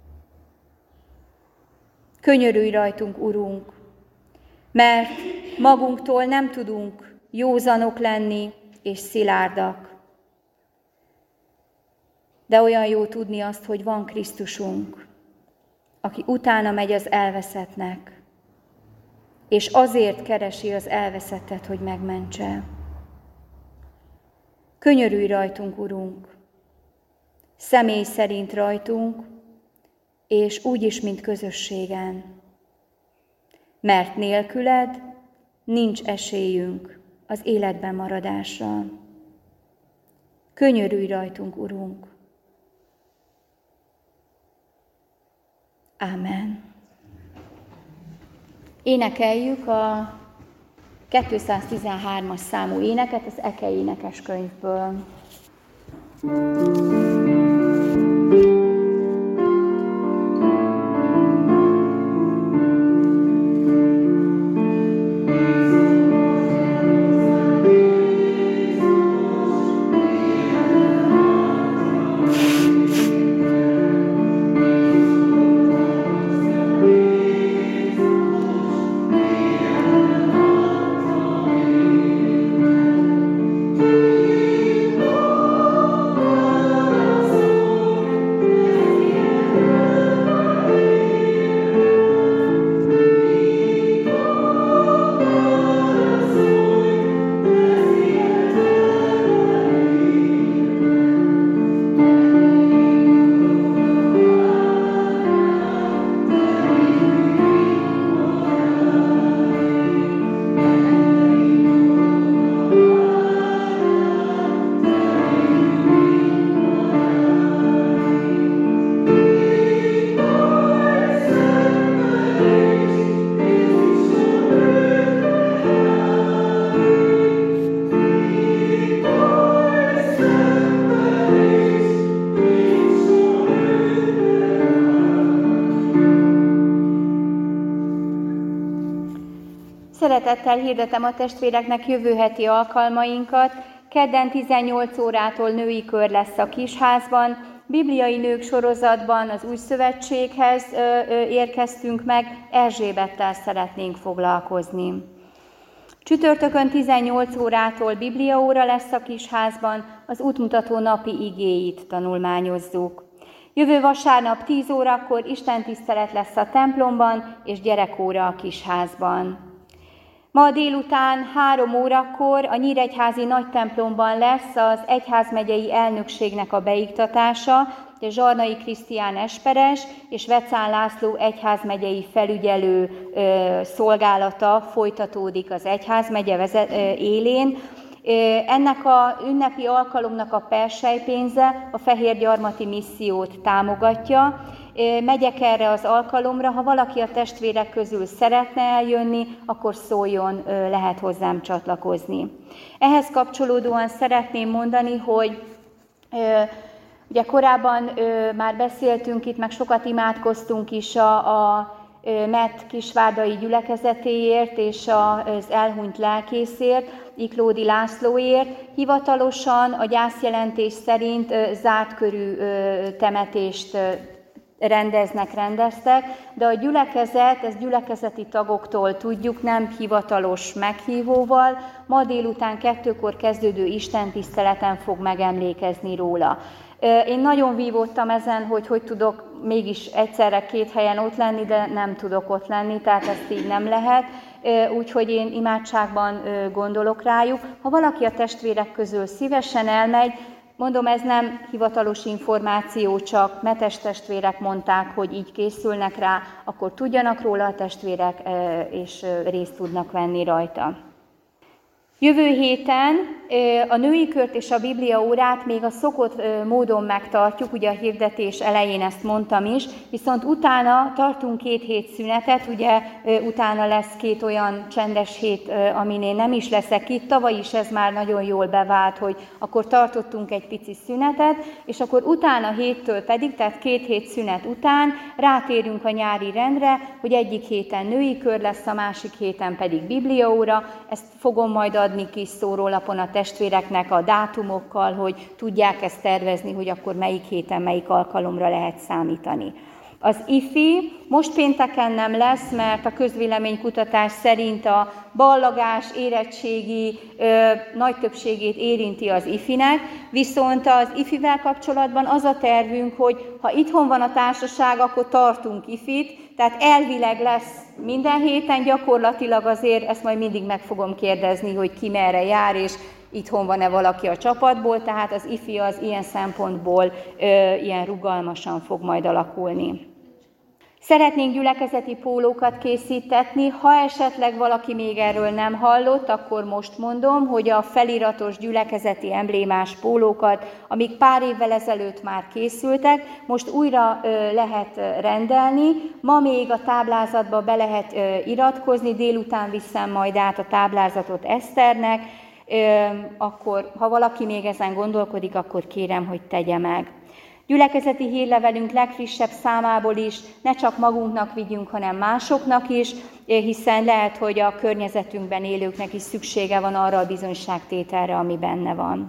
Könyörülj rajtunk, Urunk, mert magunktól nem tudunk józanok lenni és szilárdak. De olyan jó tudni azt, hogy van Krisztusunk, aki utána megy az elveszettnek, és azért keresi az elveszettet, hogy megmentse. Könyörülj rajtunk, Urunk, személy szerint rajtunk, és úgy is, mint közösségen. Mert nélküled nincs esélyünk az életben maradásra. Könyörülj rajtunk, Urunk. Ámen. Énekeljük a kétszáztizenhármas számú éneket az Eke énekeskönyvből. Szeretettel hirdetem a testvéreknek jövő heti alkalmainkat. Kedden tizennyolc órától női kör lesz a Kisházban. Bibliai nők sorozatban az Új Szövetséghez érkeztünk meg, Erzsébettel szeretnénk foglalkozni. Csütörtökön tizennyolc órától bibliaóra lesz a Kisházban, az útmutató napi igéit tanulmányozzuk. Jövő vasárnap tíz órakor istentisztelet lesz a templomban, és gyerekóra a Kisházban. Ma délután három órakor a nyíregyházi nagytemplomban lesz az egyházmegyei elnökségnek a beiktatása, és Zsarnai Krisztián esperes és Vecán László egyházmegyei felügyelő ö, szolgálata folytatódik az egyházmegye vezet, ö, élén. Ennek a ünnepi alkalomnak a perselypénze a Fehérgyarmati missziót támogatja. Megyek erre az alkalomra, ha valaki a testvérek közül szeretne eljönni, akkor szóljon, lehet hozzám csatlakozni. Ehhez kapcsolódóan szeretném mondani, hogy ugye korábban már beszéltünk itt, meg sokat imádkoztunk is a, a Mett kisvárdai gyülekezetéért és az elhunyt lelkészért, Iklódi Lászlóért. Hivatalosan a gyászjelentés szerint zárt körű temetést rendeznek, rendeztek, de a gyülekezet, ezt gyülekezeti tagoktól tudjuk, nem hivatalos meghívóval, ma délután kettőkor kezdődő istentiszteleten fog megemlékezni róla. Én nagyon vívódtam ezen, hogy hogy tudok mégis egyszerre két helyen ott lenni, de nem tudok ott lenni, tehát ezt így nem lehet, úgyhogy én imádságban gondolok rájuk. Ha valaki a testvérek közül szívesen elmegy, mondom, ez nem hivatalos információ, csak metes testvérek mondták, hogy így készülnek rá, akkor tudjanak róla a testvérek, és részt tudnak venni rajta. Jövő héten a női kört és a Biblia órát még a szokott módon megtartjuk, ugye a hirdetés elején ezt mondtam is, viszont utána tartunk két hét szünetet, ugye utána lesz két olyan csendes hét, amin én nem is leszek itt. Tavaly is ez már nagyon jól bevált, hogy akkor tartottunk egy pici szünetet, és akkor utána héttől pedig, tehát két hét szünet után rátérünk a nyári rendre, hogy egyik héten női kör lesz, a másik héten pedig Biblia óra. Ezt fogom majd adni kis szórólapon a testvéreknek a dátumokkal, hogy tudják ezt tervezni, hogy akkor melyik héten, melyik alkalomra lehet számítani. Az ifi most pénteken nem lesz, mert a közvéleménykutatás szerint a ballagás, érettségi ö, nagy többségét érinti az ifinek, viszont az ifivel kapcsolatban az a tervünk, hogy ha itthon van a társaság, akkor tartunk ifit, tehát elvileg lesz minden héten, gyakorlatilag azért ezt majd mindig meg fogom kérdezni, hogy ki merre jár, és itthon van-e valaki a csapatból, tehát az ifi az ilyen szempontból ö, ilyen rugalmasan fog majd alakulni. Szeretnénk gyülekezeti pólókat készítetni, ha esetleg valaki még erről nem hallott, akkor most mondom, hogy a feliratos gyülekezeti emblémás pólókat, amik pár évvel ezelőtt már készültek, most újra ö, lehet rendelni. Ma még a táblázatba be lehet ö, iratkozni, délután viszem majd át a táblázatot Eszternek, ö, akkor ha valaki még ezen gondolkodik, akkor kérem, hogy tegye meg. Gyülekezeti hírlevelünk legfrissebb számából is ne csak magunknak vigyünk, hanem másoknak is, hiszen lehet, hogy a környezetünkben élőknek is szüksége van arra a bizonyságtételre, ami benne van.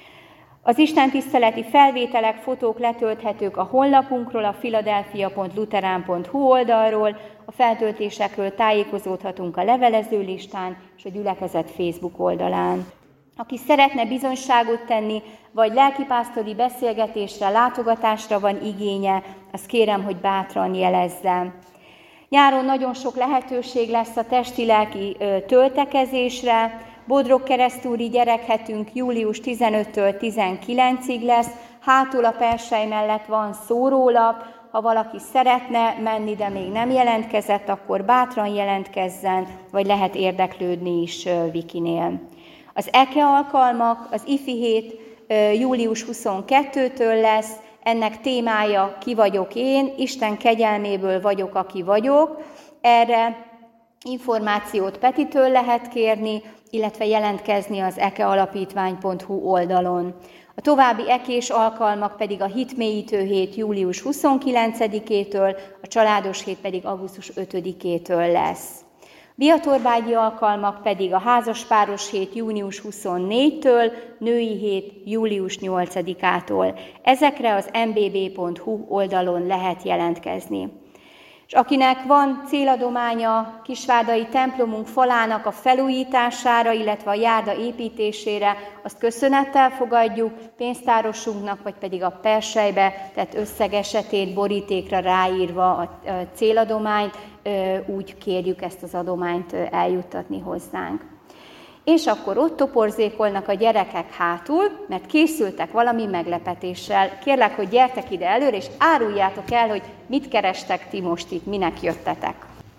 Az istentiszteleti felvételek, fotók letölthetők a honlapunkról, a philadelphia pont lutheran pont hu oldalról, a feltöltésekről tájékozódhatunk a levelező listán és a gyülekezet Facebook oldalán. Aki szeretne bizonyságot tenni, vagy lelkipásztori beszélgetésre, látogatásra van igénye, azt kérem, hogy bátran jelezze. Nyáron nagyon sok lehetőség lesz a testi-lelki töltekezésre. Bodrog keresztúri gyerekhetünk július tizenötödikétől tizenkilencedikéig lesz. Hátul a persely mellett van szórólap. Ha valaki szeretne menni, de még nem jelentkezett, akkor bátran jelentkezzen, vagy lehet érdeklődni is Vikinél. Az eke alkalmak, az ifi hét július huszonkettedikétől lesz, ennek témája Ki vagyok én, Isten kegyelméből vagyok, aki vagyok. Erre információt Petitől lehet kérni, illetve jelentkezni az ekealapítvány pont hu oldalon. A további ekés alkalmak pedig a hitmélyítő hét július huszonkilencedikétől, a családos hét pedig augusztus ötödikétől lesz. Viatorbágyi alkalmak pedig a házaspáros hét június huszonnégyedikétől, női hét július nyolcadikától. Ezekre az em bé bé pont hu oldalon lehet jelentkezni. És akinek van céladománya Kisvárdai templomunk falának a felújítására, illetve a járda építésére, azt köszönettel fogadjuk, pénztárosunknak, vagy pedig a perselybe, tehát összeg esetén borítékra ráírva a céladományt, úgy kérjük ezt az adományt eljuttatni hozzánk. És akkor ott toporzékolnak a gyerekek hátul, mert készültek valami meglepetéssel. Kérlek, hogy gyertek ide előre, és áruljátok el, hogy mit kerestek ti most itt, minek jöttetek.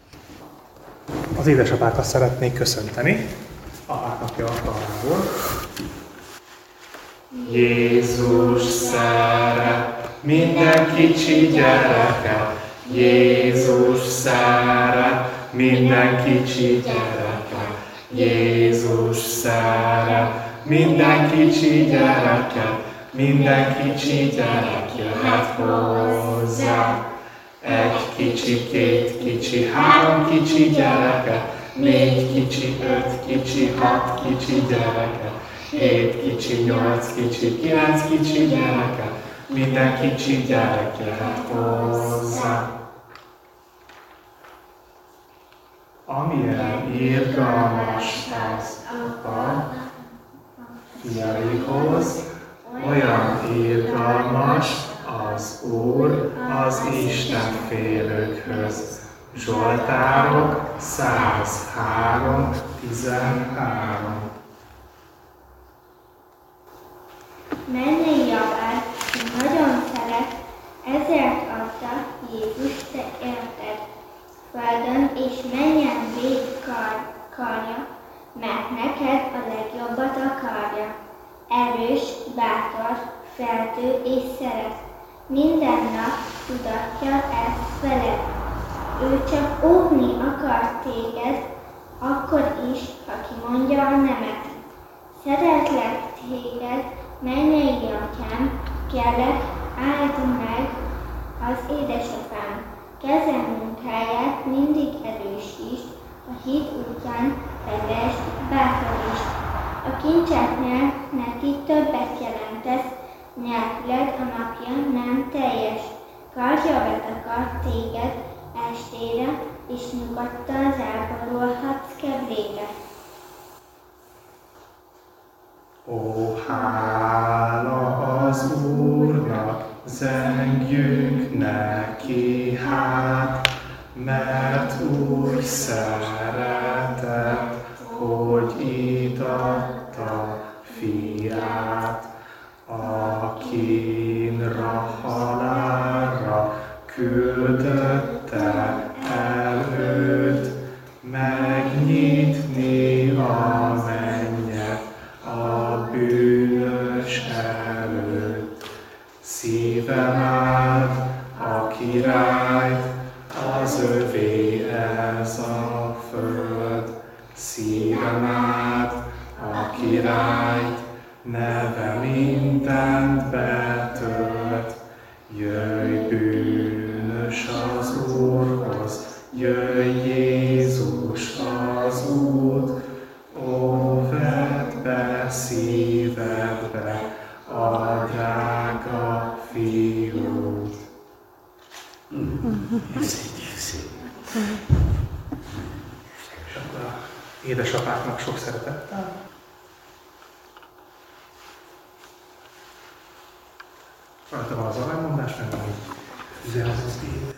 Az édesapákat szeretnék köszönteni, apák napja alkalmából. Jézus szeret minden kicsi gyereket, Jézus szeret minden kicsi gyereket. Jézus szeret minden kicsi gyereket, minden kicsi gyerek jöhet hozzá. Egy kicsi, két kicsi, három kicsi gyereket, négy kicsi, öt kicsi, hat kicsi gyereket, hét kicsi, nyolc kicsi, kilenc kicsi gyereket, minden kicsi gyerek jöhet hozzá. Amilyen irgalmas az apa fiaihoz, olyan irgalmas az Úr az Istenfélőkhöz. Zsoltárok százhárom tizenhárom. Mennyei apád nagyon szeret, ezért adta Jézus te életed. Földön és mennyen véd kar, karja, mert neked a jobbat akarja. Erős, bátor, feltő és szeret. Minden nap tudatja ezt veled. Ő csak óvni akar téged, akkor is, ha kimondja a nemet. Szeretlek téged, mennyei atyám, kérlek, áld meg az édesapám. Keze munkáját mindig erősítsd, a hit útján vezess, bátorítsd. A kincseknél neki többet jelentesz, nélküled a napja nem teljes. Kardja betakar téged estére, és nyugodtan záporolhatsz kedvére. Ó, hála az Úrnak, zengjünk neki hát, mert úgy szeretett, hogy itt adta fiát, akinra halálra küldötte el őt, megnyitni a mennyet a bűnös előtt. Szívem áld a királyt, az övé ez a föld. Szívem áld a királyt, neve mindent betölt. Jöjj bűnös az Úrhoz, jöjj Jézus az út, ó, vedd be szívedbe a drága fiút. És akkor a édesapáknak sok szeretettel. Rajta van az alámondás, meg van így üzenetét.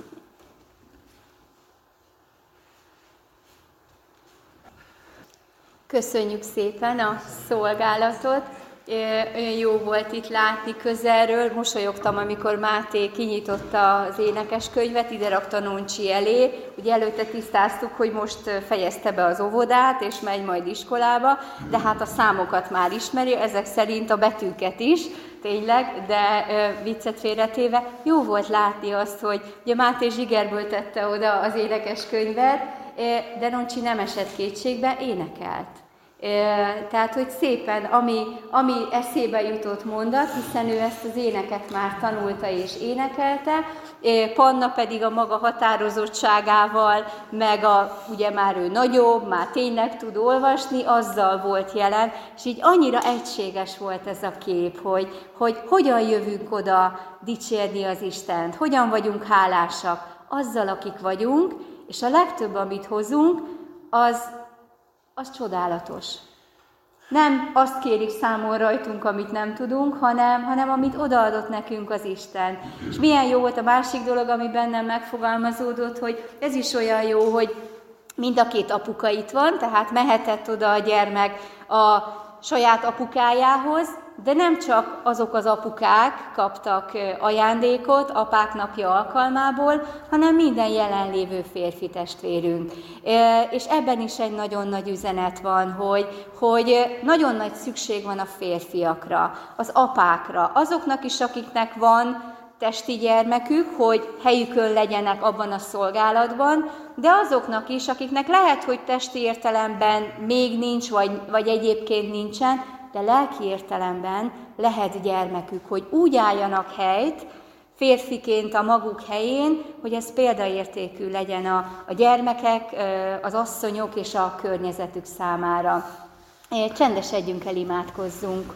Köszönjük szépen a szolgálatot. Olyan jó volt itt látni közelről. Mosolyogtam, amikor Máté kinyitotta az énekeskönyvet, ide rakta Noncsi elé. Ugye előtte tisztáztuk, hogy most fejezte be az óvodát, és megy majd iskolába, de hát a számokat már ismeri, ezek szerint a betűket is, tényleg, de viccet félretéve. Jó volt látni azt, hogy ugye Máté zsigerből tette oda az énekeskönyvet, de Noncsi nem esett kétségbe, énekelt. Tehát, hogy szépen, ami, ami eszébe jutott mondat, hiszen ő ezt az éneket már tanulta és énekelte, Panna pedig a maga határozottságával, meg a, ugye már ő nagyobb, már tényleg tud olvasni, azzal volt jelen, és így annyira egységes volt ez a kép, hogy, hogy hogyan jövünk oda dicsérni az Istent, hogyan vagyunk hálásak azzal, akik vagyunk, és a legtöbb, amit hozunk, az az csodálatos. Nem azt kérik számon rajtunk, amit nem tudunk, hanem, hanem amit odaadott nekünk az Isten. És milyen jó volt a másik dolog, ami bennem megfogalmazódott, hogy ez is olyan jó, hogy mind a két apuka itt van, tehát mehetett oda a gyermek a saját apukájához, de nem csak azok az apukák kaptak ajándékot apák napja alkalmából, hanem minden jelenlévő férfi testvérünk. És ebben is egy nagyon nagy üzenet van, hogy, hogy nagyon nagy szükség van a férfiakra, az apákra, azoknak is, akiknek van testi gyermekük, hogy helyükön legyenek abban a szolgálatban, de azoknak is, akiknek lehet, hogy testi értelemben még nincs, vagy, vagy egyébként nincsen, de lelki értelemben lehet gyermekük, hogy úgy álljanak helyt, férfiként a maguk helyén, hogy ez példaértékű legyen a, a gyermekek, az asszonyok és a környezetük számára. Csendesedjünk el, imádkozzunk.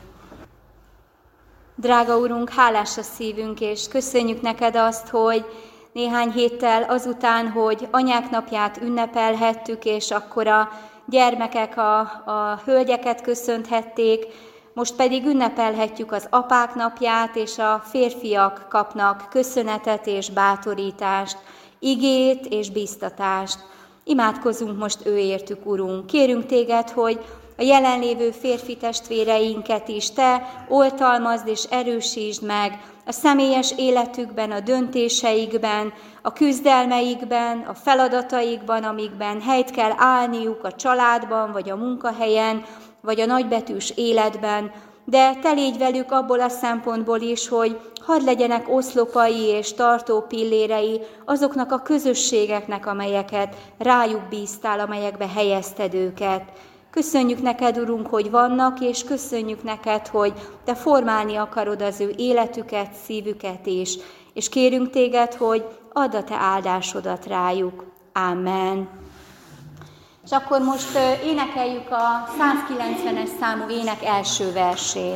Drága Urunk, hálás a szívünk, és köszönjük neked azt, hogy néhány héttel azután, hogy anyák napját ünnepelhettük, és akkor a gyermekek a, a hölgyeket köszönthették, most pedig ünnepelhetjük az apák napját, és a férfiak kapnak köszönetet és bátorítást, igét és bíztatást. Imádkozzunk most őértük, Urunk. Kérünk téged, hogy a jelenlévő férfi testvéreinket is te oltalmazd és erősítsd meg a személyes életükben, a döntéseikben, a küzdelmeikben, a feladataikban, amikben helyt kell állniuk a családban vagy a munkahelyen, vagy a nagybetűs életben, de te légy velük abból a szempontból is, hogy hadd legyenek oszlopai és tartó pillérei azoknak a közösségeknek, amelyeket rájuk bíztál, amelyekbe helyezted őket. Köszönjük neked, Urunk, hogy vannak, és köszönjük neked, hogy te formálni akarod az ő életüket, szívüket is. És kérünk téged, hogy add a te áldásodat rájuk. Amen. És akkor most énekeljük a százkilencvenes számú ének első versét.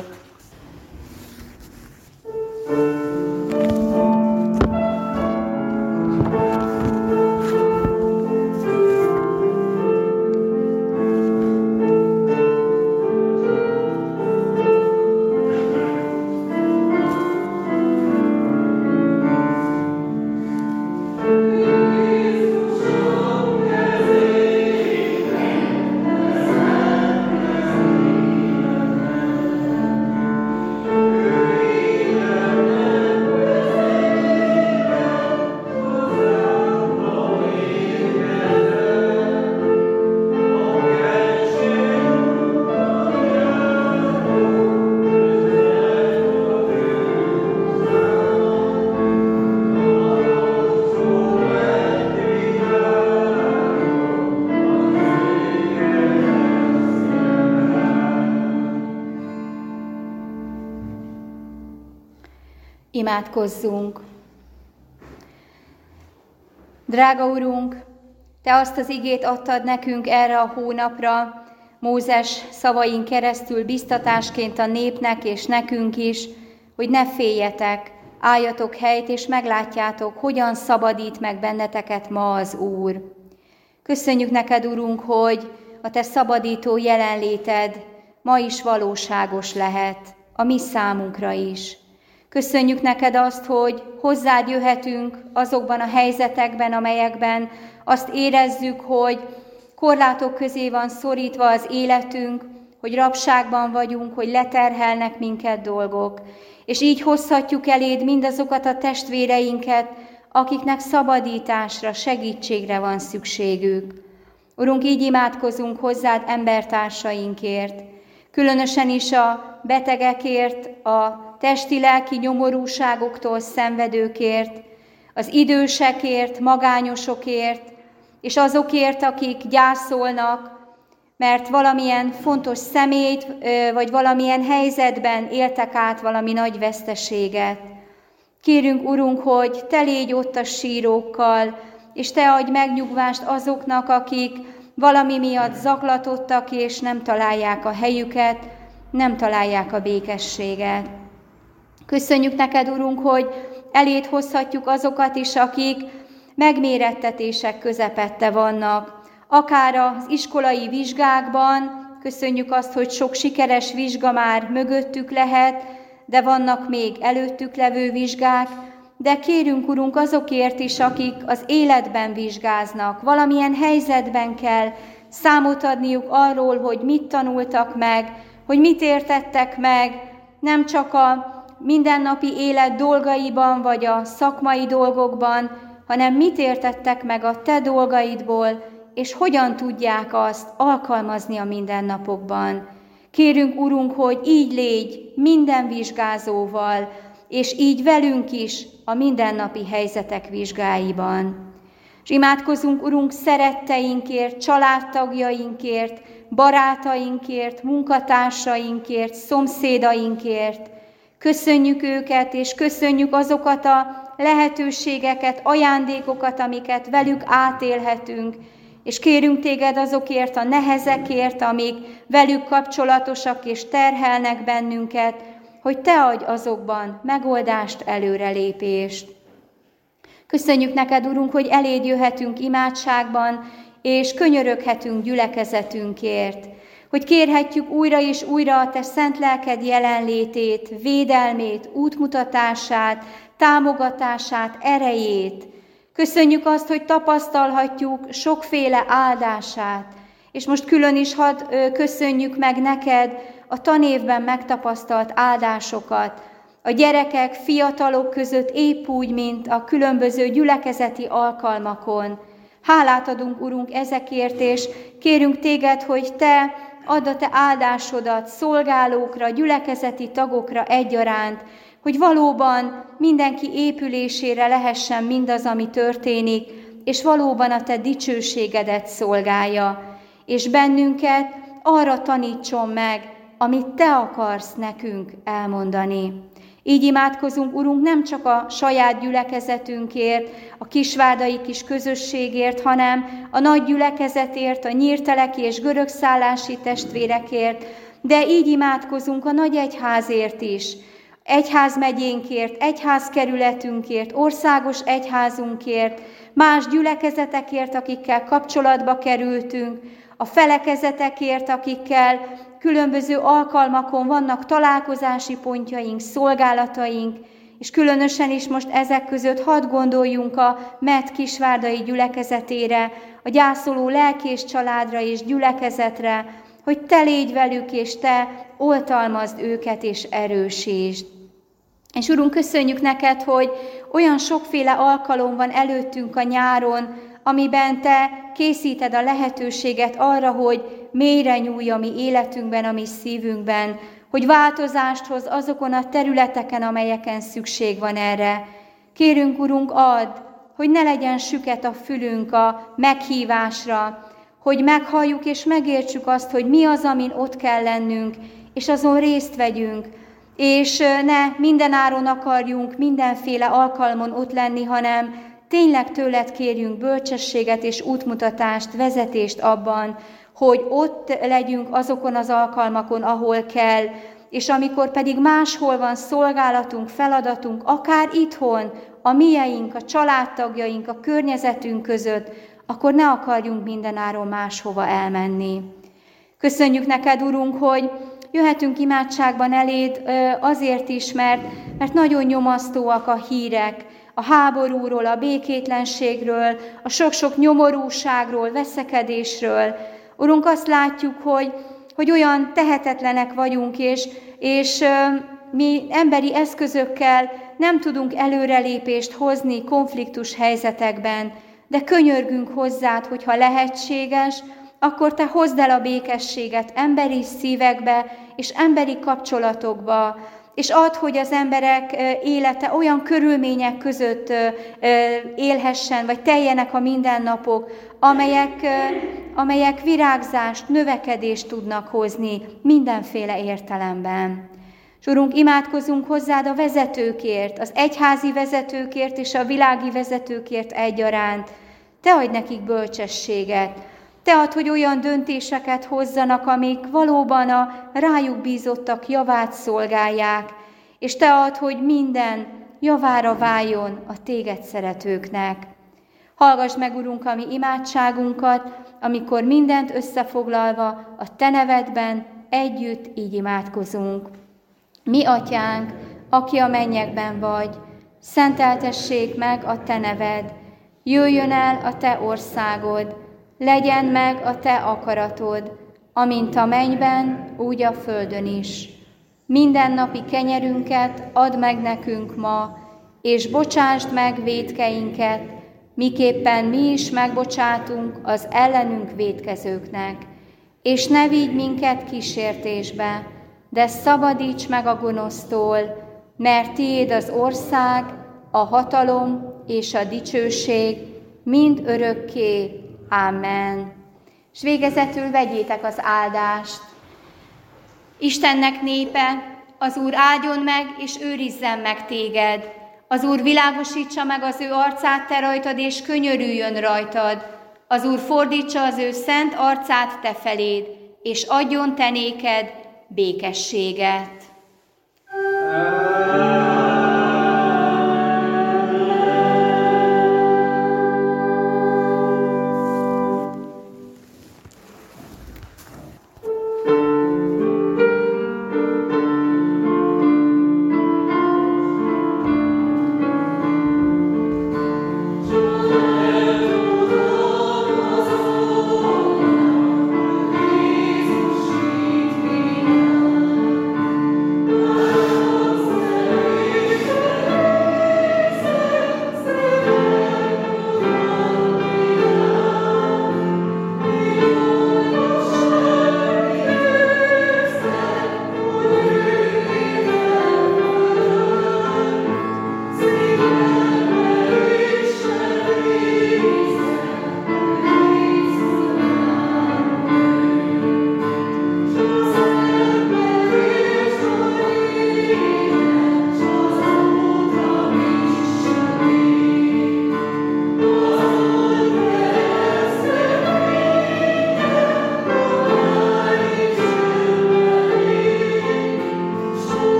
Imádkozzunk! Drága Urunk, te azt az igét adtad nekünk erre a hónapra, Mózes szavain keresztül biztatásként a népnek és nekünk is, hogy ne féljetek, álljatok helyt és meglátjátok, hogyan szabadít meg benneteket ma az Úr. Köszönjük neked, Urunk, hogy a te szabadító jelenléted ma is valóságos lehet, a mi számunkra is. Köszönjük neked azt, hogy hozzád jöhetünk azokban a helyzetekben, amelyekben azt érezzük, hogy korlátok közé van szorítva az életünk, hogy rabságban vagyunk, hogy leterhelnek minket dolgok. És így hozhatjuk eléd mindazokat a testvéreinket, akiknek szabadításra, segítségre van szükségük. Urunk, így imádkozunk hozzád embertársainkért, különösen is a betegekért, a testi-lelki nyomorúságoktól szenvedőkért, az idősekért, magányosokért, és azokért, akik gyászolnak, mert valamilyen fontos személyt, vagy valamilyen helyzetben éltek át valami nagy veszteséget. Kérünk, Urunk, hogy te légy ott a sírókkal, és te adj megnyugvást azoknak, akik valami miatt zaklatottak, és nem találják a helyüket, nem találják a békességet. Köszönjük neked, Urunk, hogy eléd hozhatjuk azokat is, akik megmérettetések közepette vannak. Akár az iskolai vizsgákban, köszönjük azt, hogy sok sikeres vizsga már mögöttük lehet, de vannak még előttük levő vizsgák, de kérünk, Urunk, azokért is, akik az életben vizsgáznak, valamilyen helyzetben kell számot adniuk arról, hogy mit tanultak meg, hogy mit értettek meg, nem csak a mindennapi élet dolgaiban, vagy a szakmai dolgokban, hanem mit értettek meg a te dolgaidból, és hogyan tudják azt alkalmazni a mindennapokban. Kérünk, Urunk, hogy így légy minden vizsgázóval, és így velünk is a mindennapi helyzetek vizsgáiban. És imádkozunk, Urunk, szeretteinkért, családtagjainkért, barátainkért, munkatársainkért, szomszédainkért. Köszönjük őket, és köszönjük azokat a lehetőségeket, ajándékokat, amiket velük átélhetünk, és kérünk téged azokért a nehezekért, amik velük kapcsolatosak és terhelnek bennünket, hogy te adj azokban megoldást, előrelépést. Köszönjük neked, Urunk, hogy eléd jöhetünk imádságban, és könyöröghetünk gyülekezetünkért, hogy kérhetjük újra és újra a te szent lelked jelenlétét, védelmét, útmutatását, támogatását, erejét. Köszönjük azt, hogy tapasztalhatjuk sokféle áldását, és most külön is hadd köszönjük meg neked a tanévben megtapasztalt áldásokat, a gyerekek, fiatalok között épp úgy, mint a különböző gyülekezeti alkalmakon. Hálát adunk, Urunk, ezekért, és kérünk téged, hogy te add a te áldásodat szolgálókra, gyülekezeti tagokra egyaránt, hogy valóban mindenki épülésére lehessen mindaz, ami történik, és valóban a te dicsőségedet szolgálja. És bennünket arra tanítson meg, amit te akarsz nekünk elmondani. Így imádkozunk, Urunk, nem csak a saját gyülekezetünkért, a kisvárdai kis közösségért, hanem a nagy gyülekezetért, a nyírteleki és görögszállási testvérekért, de így imádkozunk a nagy egyházért is, egyházmegyénkért, egyházkerületünkért, országos egyházunkért, más gyülekezetekért, akikkel kapcsolatba kerültünk, a felekezetekért, akikkel különböző alkalmakon vannak találkozási pontjaink, szolgálataink, és különösen is most ezek között hadd gondoljunk a Met kisvárdai gyülekezetére, a gyászoló lelkész családra és gyülekezetre, hogy te légy velük, és te oltalmazd őket és erősítsd. És Urunk, köszönjük neked, hogy olyan sokféle alkalom van előttünk a nyáron, amiben te készíted a lehetőséget arra, hogy mélyre nyúlj a mi életünkben, a mi szívünkben, hogy változást hoz azokon a területeken, amelyeken szükség van erre. Kérünk, Urunk, add, hogy ne legyen süket a fülünk a meghívásra, hogy meghalljuk és megértsük azt, hogy mi az, amin ott kell lennünk, és azon részt vegyünk, és ne mindenáron akarjunk mindenféle alkalmon ott lenni, hanem tényleg tőled kérjünk bölcsességet és útmutatást, vezetést abban, hogy ott legyünk azokon az alkalmakon, ahol kell, és amikor pedig máshol van szolgálatunk, feladatunk, akár itthon, a mieink, a családtagjaink, a környezetünk között, akkor ne akarjunk mindenáron máshova elmenni. Köszönjük neked, Urunk, hogy jöhetünk imádságban eléd azért is, mert, mert nagyon nyomasztóak a hírek, a háborúról, a békétlenségről, a sok-sok nyomorúságról, veszekedésről. Urunk, azt látjuk, hogy, hogy olyan tehetetlenek vagyunk, és, és mi emberi eszközökkel nem tudunk előrelépést hozni konfliktus helyzetekben, de könyörgünk hozzád, hogyha lehetséges, akkor te hozd el a békességet emberi szívekbe és emberi kapcsolatokba, és add, hogy az emberek élete olyan körülmények között élhessen, vagy teljenek a mindennapok, amelyek, amelyek virágzást, növekedést tudnak hozni mindenféle értelemben. És Urunk, imádkozunk hozzád a vezetőkért, az egyházi vezetőkért és a világi vezetőkért egyaránt. Te adj nekik bölcsességet. Te add, hogy olyan döntéseket hozzanak, amik valóban a rájuk bízottak javát szolgálják, és te add, hogy minden javára váljon a téged szeretőknek. Hallgass meg, Urunk, a mi imádságunkat, amikor mindent összefoglalva a te nevedben együtt így imádkozunk. Mi atyánk, aki a mennyekben vagy, szenteltessék meg a te neved, jöjjön el a te országod, legyen meg a te akaratod, amint a mennyben, úgy a földön is. Mindennapi kenyerünket add meg nekünk ma, és bocsásd meg vétkeinket, miképpen mi is megbocsátunk az ellenünk vétkezőknek. És ne vigy minket kísértésbe, de szabadíts meg a gonosztól, mert tiéd az ország, a hatalom és a dicsőség mind örökké. Amen. És végezetül vegyétek az áldást. Istennek népe, az Úr áldjon meg és őrizzen meg téged. Az Úr világosítsa meg az ő arcát te rajtad, és könyörüljön rajtad. Az Úr fordítsa az ő szent arcát te feléd, és adjon te néked békességet.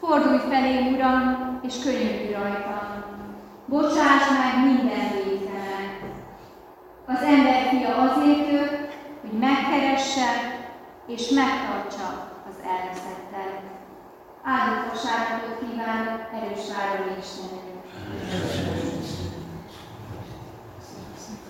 Fordulj felém, Uram, és könyörülj rajtam. Bocsáss meg minden vételemet. Az ember fia azért jött, hogy megkeresse és megtartsa az elveszettet. Áldott vasárnapot kívánok, erős várom Istenünk!